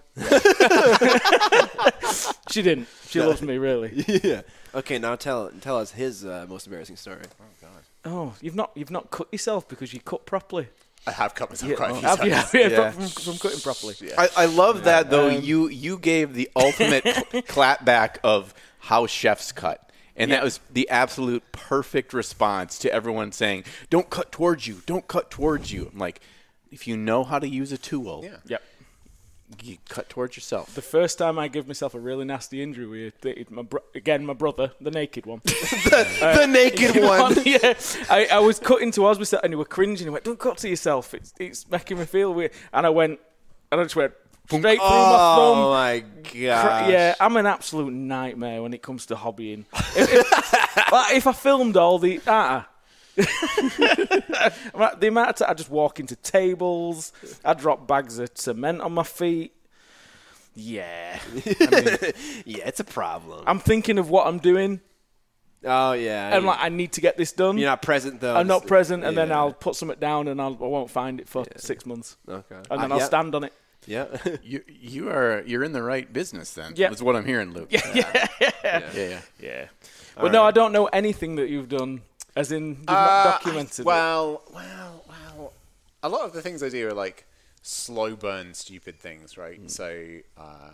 She didn't. She loves me, really. Yeah. Okay, now tell tell us his uh, most embarrassing story. Oh god. Oh, you've not you've not cut yourself because you cut properly. I have cut myself Yeah, quite a few have you? times. Yeah, Yeah. From, from cutting properly. I, I love that though. Um, you you gave the ultimate cl- clap back of how chefs cut, And that was the absolute perfect response to everyone saying, don't cut towards you, don't cut towards you. I'm like, if you know how to use a tool, Yeah. Yep. you cut towards yourself. The first time I gave myself a really nasty injury with it, my bro- again my brother, the naked one. the, the naked one. yeah, I, I was cutting towards myself, and he were cringing. He went, "Don't cut to yourself. It's it's making me feel weird." And I went, and I just went straight through my thumb. Oh my Cr- gosh. Yeah, I'm an absolute nightmare when it comes to hobbying. if, if, like, if I filmed all the ah. the amount of time I just walk into tables, I drop bags of cement on my feet. Yeah, I mean, Yeah, it's a problem. I'm thinking of what I'm doing, oh yeah. and like I need to get this done. You're not present though. I'm not present, and then Yeah. I'll put something down, and I'll, I won't find it for six months, Okay. and then Uh, I'll yeah. stand on it. Yeah. You you are you're in the right business then. Yeah. That's what I'm hearing, Luke. Yeah, yeah, yeah, yeah. yeah. But no, I don't know anything that you've done, as in you've not Uh, documented. I- well, well, well. A lot of the things I do are like slow burn, stupid things, right? Mm. So, uh,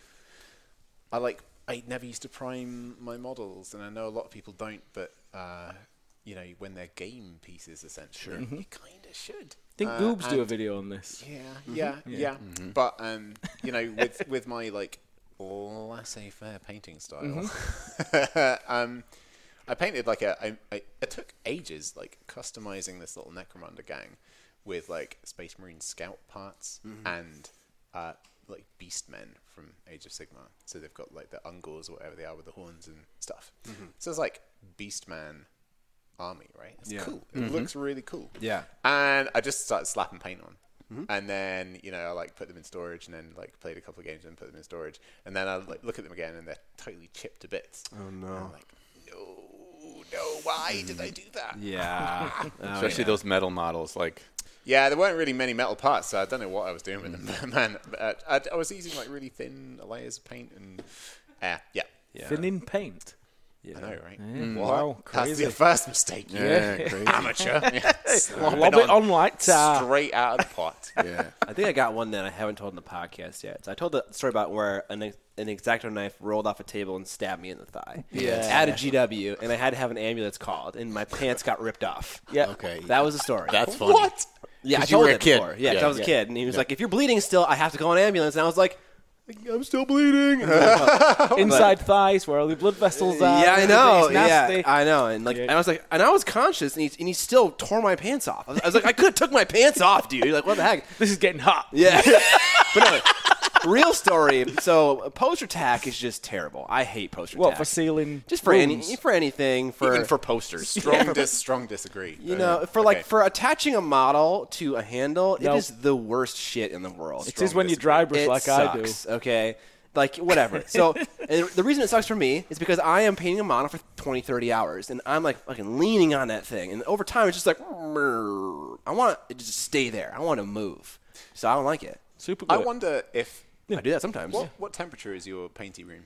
I like I never used to prime my models, and I know a lot of people don't, but uh, you know, when they're game pieces, essentially, you kind of should. I think Uh, Goobs do a and- video on this. Yeah, yeah, yeah. But um, you know, with with my like laissez-faire painting style, um, I painted like a. I, I, it took ages, like customizing this little Necromunda gang with like Space Marine Scout parts and uh, like Beastmen from Age of Sigmar. So they've got like the Ungors or whatever they are with the horns and stuff. So it's like Beastman army, right? It's Yeah. cool. It looks really cool. Yeah. And I just started slapping paint on. And then, you know, I like put them in storage and then like played a couple of games and put them in storage. And then I like look at them again and they're totally chipped to bits. Oh no. And I'm like, no, no, why did I do that? Yeah. Oh, Especially yeah. those metal models, like Yeah, there weren't really many metal parts, so I don't know what I was doing with them. Man, but I, I was using like really thin layers of paint and uh, yeah. Yeah. Thinning paint. I know, right? Wow, That's crazy. the first mistake. yeah, crazy. Amateur. Yeah. Slop Lob it on like tar. straight out of the pot. Yeah. I think I got one that I haven't told in the podcast yet. So I told the story about where an, an X-Acto knife rolled off a table and stabbed me in the thigh. Yes. At a G W, and I had to have an ambulance called, and my pants got ripped off. Yeah. Okay. That was the story. That's funny. What? Yeah, I 'Cause you told were a it kid. before. Yeah, 'cause Yeah. I was a Yeah. kid, and he was like, "If you're bleeding still, I have to call an ambulance." And I was like, "I'm still bleeding." And I was like, Inside thighs where all the blood vessels are. yeah, I know. It's nasty. Yeah, I know. And like, Yeah. and I was like, and I was conscious, and he, and he still tore my pants off. I was, I was like, I could have took my pants off, dude. Like, what the heck? This is getting hot. Yeah. But no, real story. So poster tack is just terrible. I hate poster What, tack. for sealing Just for rooms? any for anything for Even for posters. Strong, dis- strong disagree. you Uh, know for like okay. for attaching a model to a handle. Nope. It is the worst shit in the world. It is when you dry brush It like I do. sucks, Okay. Like, whatever. So, and the reason it sucks for me is because I am painting a model for twenty, thirty hours, and I'm like fucking leaning on that thing. And over time, it's just like, I want it to just stay there. I want to move. So I don't like it. Super good. I wonder if I do that sometimes. what what temperature is your painty room?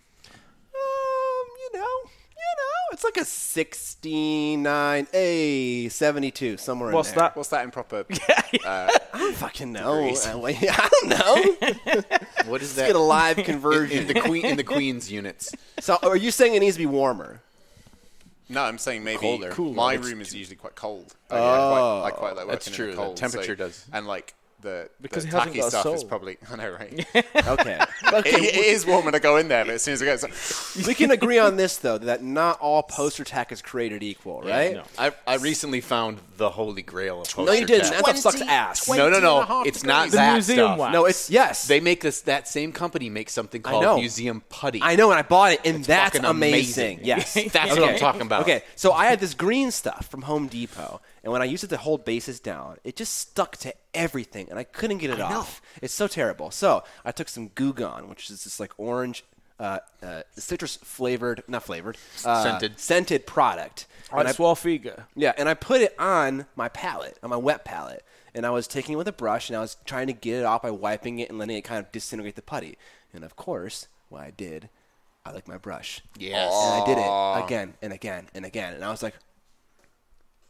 Um, you know, you know, it's like a sixty-nine, a seventy-two, somewhere What's in there. that? What's that in proper? I don't fucking know. Uh, wait, I don't know. What is Let's get a live in, conversion. in the queen in the queen's units? So, are you saying it needs to be warmer? No, I'm saying maybe Colder. Cooler. My room is usually quite cold. I, Oh, I, quite, I quite like working that's in true. the The cold. temperature so- does. And like the Because the it hasn't tacky got a stuff is soul. probably I know, right? Okay. it, it is warm when I go in there, but as soon as I go, it's like, We can agree on this, though, that not all poster tack is created equal, right? no. I I recently found the holy grail of poster No, you didn't. tack. That stuff sucks ass. No, no, twenty and a no. half It's not degrees. The that museum stuff. wax. No, it's, yes. They make this. That same company makes something I called know. Museum Putty. I know, and I bought it, and that's fucking amazing. amazing. Yes. That's what I'm talking about. Okay, so I had this green stuff from Home Depot, and when I used it to hold bases down, it just stuck to everything, and I couldn't get it off. It's so terrible. So I took some Gugon, which is this like orange, uh, uh, citrus flavored, not flavored, uh, Scented. scented product. Like And I- Swarfiga. Yeah, and I put it on my palette, on my wet palette, and I was taking it with a brush, and I was trying to get it off by wiping it and letting it kind of disintegrate the putty. And of course, what I did, I like my brush. Yes. And I did it again and again and again, and I was like,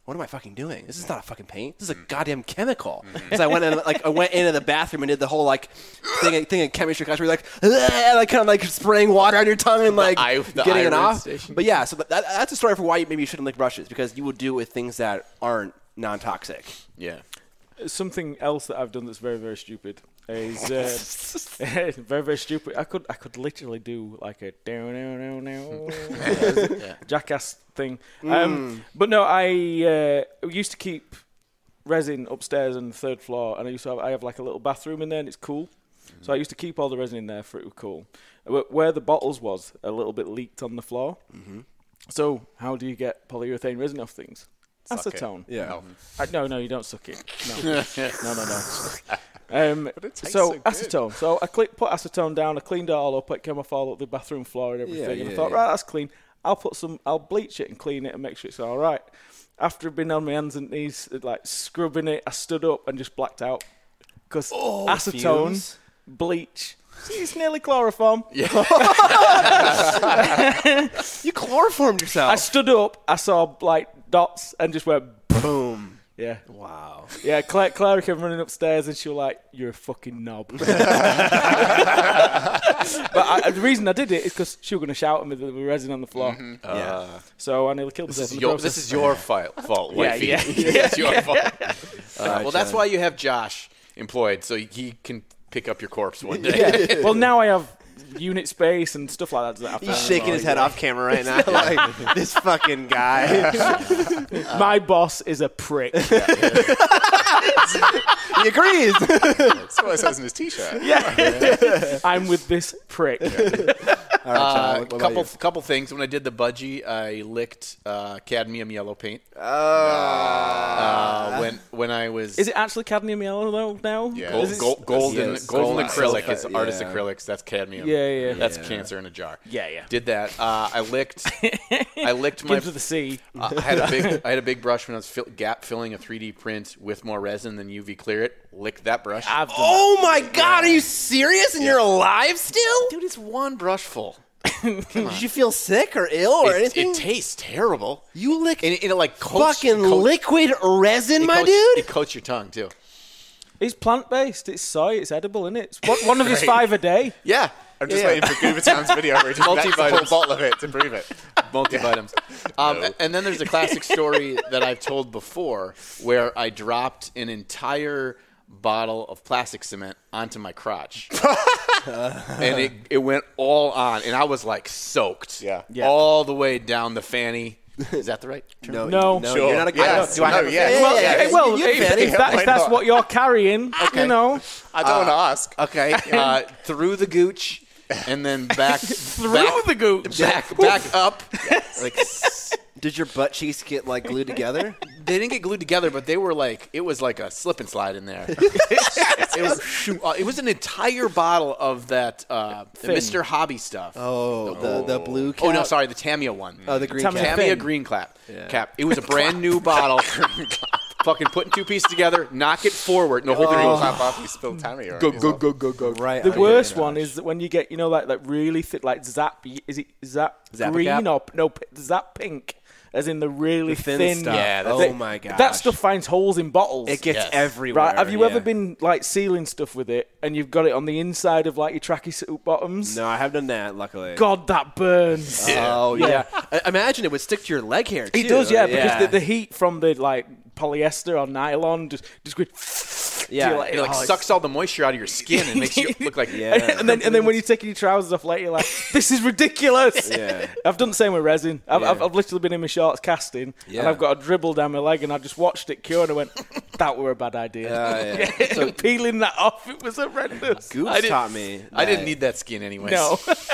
what am I fucking doing? This is not a fucking paint. This is a goddamn chemical. So I went in, like, I went into the bathroom and did the whole, like, thing, thing in chemistry class where you're like, like, kind of, like, spraying water on your tongue and, like, eye- the getting it iron off. station. But, yeah, so that, that's a story for why you, maybe you shouldn't lick brushes, because you will do it with things that aren't non-toxic. Yeah. Something else that I've done that's very, very stupid is uh, very, very stupid. I could, I could literally do like a down, down, down, down, jackass thing. Um, but no, I uh, used to keep resin upstairs on the third floor, and I used to have, I have like a little bathroom in there, and it's cool. Mm-hmm. So I used to keep all the resin in there for it was cool. Where the bottles was, a little bit leaked on the floor. Mm-hmm. So how do you get polyurethane resin off things? Suck it. Acetone. Yeah. No. Uh, no, no, you don't suck it. No, no, no, no. Um, But it tastes so so good. acetone. So I cl- put acetone down. I cleaned it all up. It came off all of the bathroom floor and everything. Yeah, and yeah, I thought, yeah. right, that's clean. I'll put some. I'll bleach it and clean it and make sure it's all right. After I've been on my hands and knees, like scrubbing it, I stood up and just blacked out because Oh, acetone, fumes. bleach. See, it's nearly chloroform. You chloroformed yourself. I stood up. I saw like dots and just went Boom. yeah. Wow. Yeah, Claire, Claire came running upstairs and she was like, "You're a fucking knob." But I, the reason I did it is because she was going to shout at me that there was resin on the floor. Yeah. So I nearly killed myself This in is the your, process. this is your fi- fault, Yeah, wifey. yeah. It's your fault. Uh, well, that's John. why you have Josh employed, so he can pick up your corpse one day. Yeah. Well, now I have unit space and stuff like that. that I He's found shaking as his well. head off camera right now. Like, this fucking guy. My boss is a prick. He agrees. That's what it says in his T-shirt. Yeah. I'm with this prick. All right, John, Uh, what about couple you? couple things. When I did the budgie, I licked uh, cadmium yellow paint. Ah. Uh, when when I was Is it actually cadmium yellow though now? Yeah. gold, Is it- gold, golden Yes. golden Gold acrylic sulfate, is artist yeah. acrylics. That's cadmium. Yeah, yeah. That's Yeah. cancer in a jar. Yeah, yeah. Did that. Uh, I licked. I licked my. Gives to the sea. Uh, I had a big. I had a big brush when I was fill, gap filling a three D print with more resin than U V clear it. Licked that brush. I've done Oh my God! Are you serious? And you're alive still? Dude, it's one brush full. Did you feel sick or ill or It, anything? it tastes terrible. you lick And it, and it like coats, fucking coats- liquid resin, it my coats- dude. It coats your tongue too. It's plant-based. It's soy. It's edible, isn't it? It's one, one of his five a day. Yeah. I'm just Yeah. waiting for Goober Town's video where he just makes a whole Multivitamins. bottle of it to prove it. Multivitamins. Um, And then there's a classic story that I've told before where I dropped an entire bottle of plastic cement onto my crotch. And it, it went all on. And I was like soaked. Yeah. Yeah. All the way down the fanny. Is that the right term? No, No. no, Sure. you're not a Yes. I don't- Do I No, have a yes. fan? Well, Yeah, eh, yeah, well you- you if, fanny. if, that, Why if that's not? what you're carrying, you know, I don't want to ask. Okay. Uh, through the gooch and then back. through back, the gooch. Back, back up. Like, Did your butt cheeks get like glued together? they didn't get glued together, but they were like, it was like a slip and slide in there. it, was, uh, it was an entire bottle of that uh, the Fin. Mister Hobby stuff. Oh, the the blue. Oh, no, cap? sorry, the Tamiya one. Oh, the green Tamiya cap. Tamiya Fin. green clap. Yeah. Cap. It was a brand new bottle. Fucking putting two pieces together, knock it forward. No, hold the Green green clap off, you spilled Tammy. Go, go, go, go, go. Right. The on worst your one is that when you get, you know, like like really thick, like Zap. Is it Zap Zappa green Cap? or no p- Zap pink? As in the really The thin thin, stuff. Yeah, that's- oh my gosh. That stuff finds holes in bottles. It gets Yes. everywhere. Right? Have you yeah. ever been like sealing stuff with it, and you've got it on the inside of like your tracksuit bottoms? No, I have done that. Luckily. God, that burns. Oh yeah. I imagine it would stick to your leg hair too. It does, yeah, because the, the heat from the like polyester or nylon just just goes. Yeah. you're like, It like oh, sucks all the moisture out of your skin and makes you look like Yeah. and then and then when you're taking your trousers off later, you're like, this is ridiculous. Yeah. I've done the same with resin. I've, Yeah. I've, I've literally been in my shorts casting, Yeah. and I've got a dribble down my leg, and I just watched it cure, and I went, that were a bad idea. Uh, yeah. So peeling that off, it was horrendous. Goops I didn't- taught me. I didn't that- need that skin anyways. No.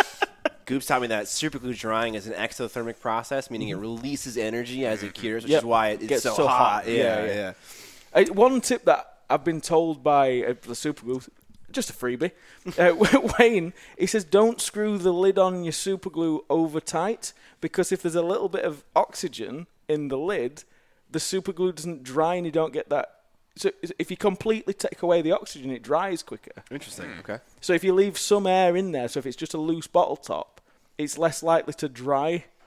Goops taught me that super glue drying is an exothermic process, meaning it releases energy as it cures, which Yep. is why it, it's Gets so, so hot. hot. Yeah, Yeah, yeah. yeah. Uh, one tip that I've been told by uh, the super glue, just a freebie, uh, Wayne, he says don't screw the lid on your super glue over tight, because if there's a little bit of oxygen in the lid, the super glue doesn't dry and you don't get that. So if you completely take away the oxygen, it dries quicker. Interesting. Okay. So if you leave some air in there, so if it's just a loose bottle top, it's less likely to dry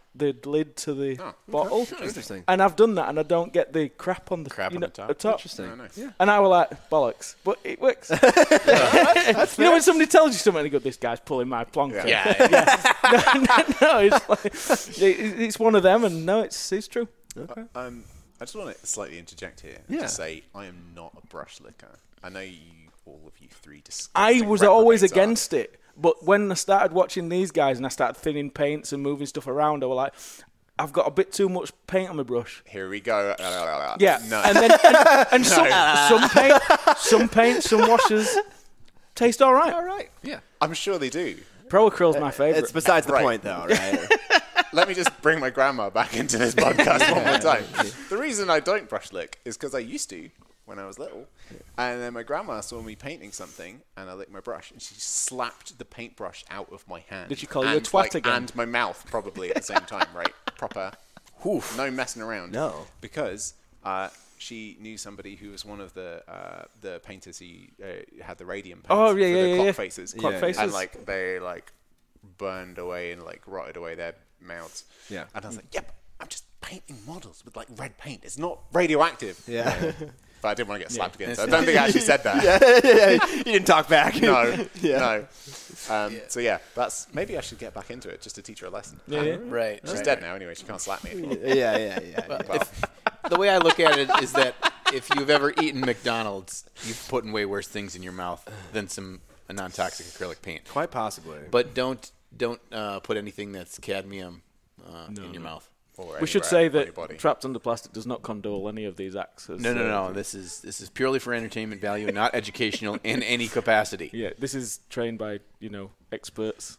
the lid to the Oh, bottle. Interesting. And I've done that, and I don't get the crap on the Crap you on know, the top. the top. Interesting. Oh, nice. Yeah. And I was like, bollocks. But it works. You know when somebody tells you something, you go, this guy's pulling my plonker. Yeah. Yeah. no, no, no, it's, like, it, it's one of them, and no, it's it's true. Okay. Um, I just want to slightly interject here and Yeah. just say I am not a brush licker. I know you, all of you three, I disgusting was always reprobates are. against it, but when I started watching these guys and I started thinning paints and moving stuff around, I was like, I've got a bit too much paint on my brush. Here we go. Yeah, No. and then and, and some, some paint, some paint, some washes taste all right. All right. Yeah. I'm sure they do. Pro Acryl's my favorite. It's besides the Right. point, though, right? Let me just bring my grandma back into this podcast one more time. The reason I don't brush lick is because I used to when I was little. And then my grandma saw me painting something, and I licked my brush, and she slapped the paintbrush out of my hand. Did she call you a And, twat like, again? And my mouth, probably, at the same time, right? Proper. Oof. No messing around. No. Because uh, she knew somebody who was one of the uh, the painters who uh, had the radium paints Oh, yeah, for yeah, the yeah, clock yeah. faces. Clock Yeah, faces. And, like, they, like, burned away and, like, rotted away their mouths. Yeah. And I was like, yep, I'm just painting models with, like, red paint. It's not radioactive. Yeah. But I didn't want to get slapped again, so I don't think I actually said that. You didn't talk back. No, Yeah. no. Um, So yeah, that's maybe I should get back into it just to teach her a lesson. Yeah, yeah. Right. She's right. dead now anyway. She can't slap me anymore. Yeah, yeah, yeah. yeah. Well, The way I look at it is that if you've ever eaten McDonald's, you've put in way worse things in your mouth than some a non-toxic acrylic paint. Quite possibly. But don't don't uh, put anything that's cadmium uh, in your mouth. or We should anywhere say on your that body. Trapped Under Plastic does not condole any of these acts. as, No, no, uh, no. This is this is purely for entertainment value, not educational in any capacity. Yeah, this is trained by, you know, experts.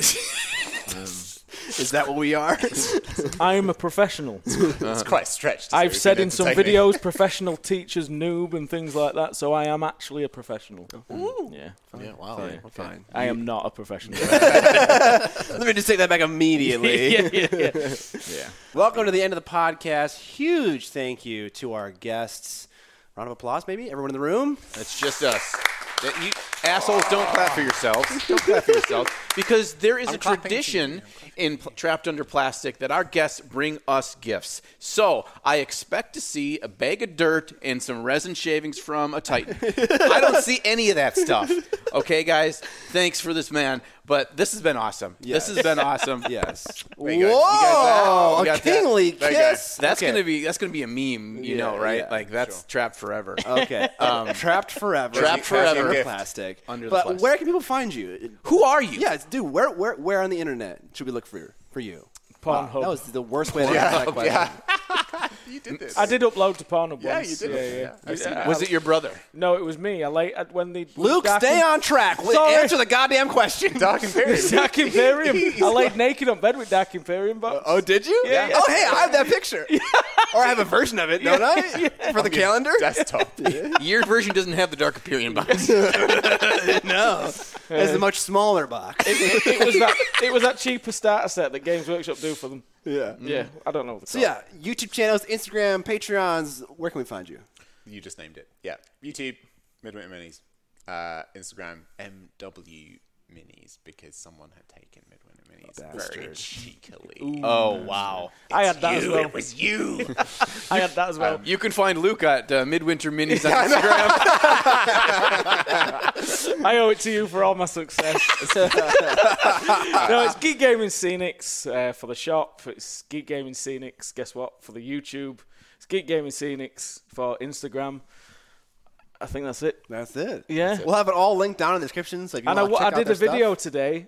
Is that what we are? I am a professional. It's quite stretched. to say I've we've said been in some entertaining. videos, professional teachers, noob, and things like that, so I am actually a professional. Yeah. Yeah, wow. Fine, Okay. fine. I am not a professional. Let me just take that back immediately. yeah, yeah, yeah. Yeah. Welcome to the end of the podcast. Huge thank you to our guests. Round of applause, maybe? Everyone in the room? It's just us. That you assholes don't clap for yourselves. Don't clap for yourselves because there is I'm a clapping tradition to you. in P- Trapped Under Plastic that our guests bring us gifts. So I expect to see a bag of dirt and some resin shavings from a Titan. I don't see any of that stuff. Okay, guys. Thanks for this, man. But this has been awesome. Yes. This has been awesome. Yes. There you go. You guys Whoa! You A got that? kingly There you go. kiss. That's Okay. gonna be that's gonna be a meme, you Yeah, know, right? yeah, like that's sure. trapped forever. Okay. Um, trapped forever. Trapped Forever. Under Gift. plastic. Under the but plastic. where can people find you? Who are you? Yeah, dude. Where, where, where on the internet should we look for for you? Pornhub. That was the worst way to answer that question. Yeah. You did this. I did upload to Pornhub Yeah, once. you did. Yeah, it. yeah. I've seen Yeah. that. Was it your brother? No, it was me. I late at when the Luke, Dark stay Im- on track. Sorry. Answer the goddamn question. Dark Imperium? Dark Imperium. I laid naked on bed with Dark Imperium box. Oh, did you? Yeah, yeah. Oh, hey, I have that picture. Or I have a version of it, don't I? For the calendar? Desktop. Your version doesn't have the Dark Imperium box. No. It's a much smaller box. it, it was that it was that cheaper starter set that Games Workshop do for them. Yeah. Yeah, I don't know. What So, yeah, YouTube channels, Instagram, Patreons. Where can we find you? You just named it. Yeah. YouTube, Midwinter Minis. Uh, Instagram, M W Minis, because someone had taken Midwinter Minis very cheekily. Oh wow! I had that as You, well. it was you. I had that as well. You can find Luke at uh, Midwinter Minis on Instagram. I owe it to you for all my success. No, it's Geek Gaming Scenics uh, for the shop. It's Geek Gaming Scenics, guess what, for the YouTube. It's Geek Gaming Scenics for Instagram. I think that's it. That's it. Yeah. We'll have it all linked down in the description. So if you And I, want to wa- check I out did a their video stuff, today.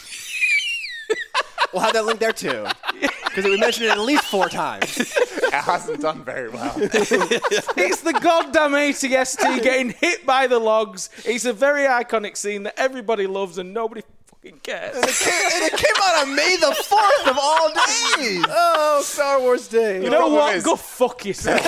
we'll have that link there too. Because we mentioned it at least four times. It hasn't done very well. It's the goddamn A T S T getting hit by the logs. It's a very iconic scene that everybody loves and nobody fucking cares. And it came, and it came out on May the fourth of all days. Oh, Star Wars Day. You know problem what? is- Go fuck yourself.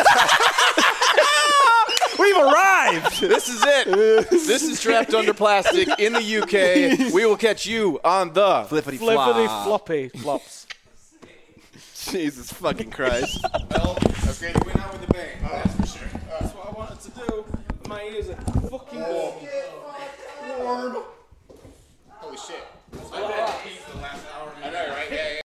We've arrived. This is it. This is Trapped Under Plastic in the U K. We will catch you on the Flippity Flippity flop. floppy flops. Jesus fucking Christ. Well, that's great. You went out with the bang. That's for sure. That's what I wanted to do. My ears are fucking warm. Holy shit. I know, right? Yeah, yeah.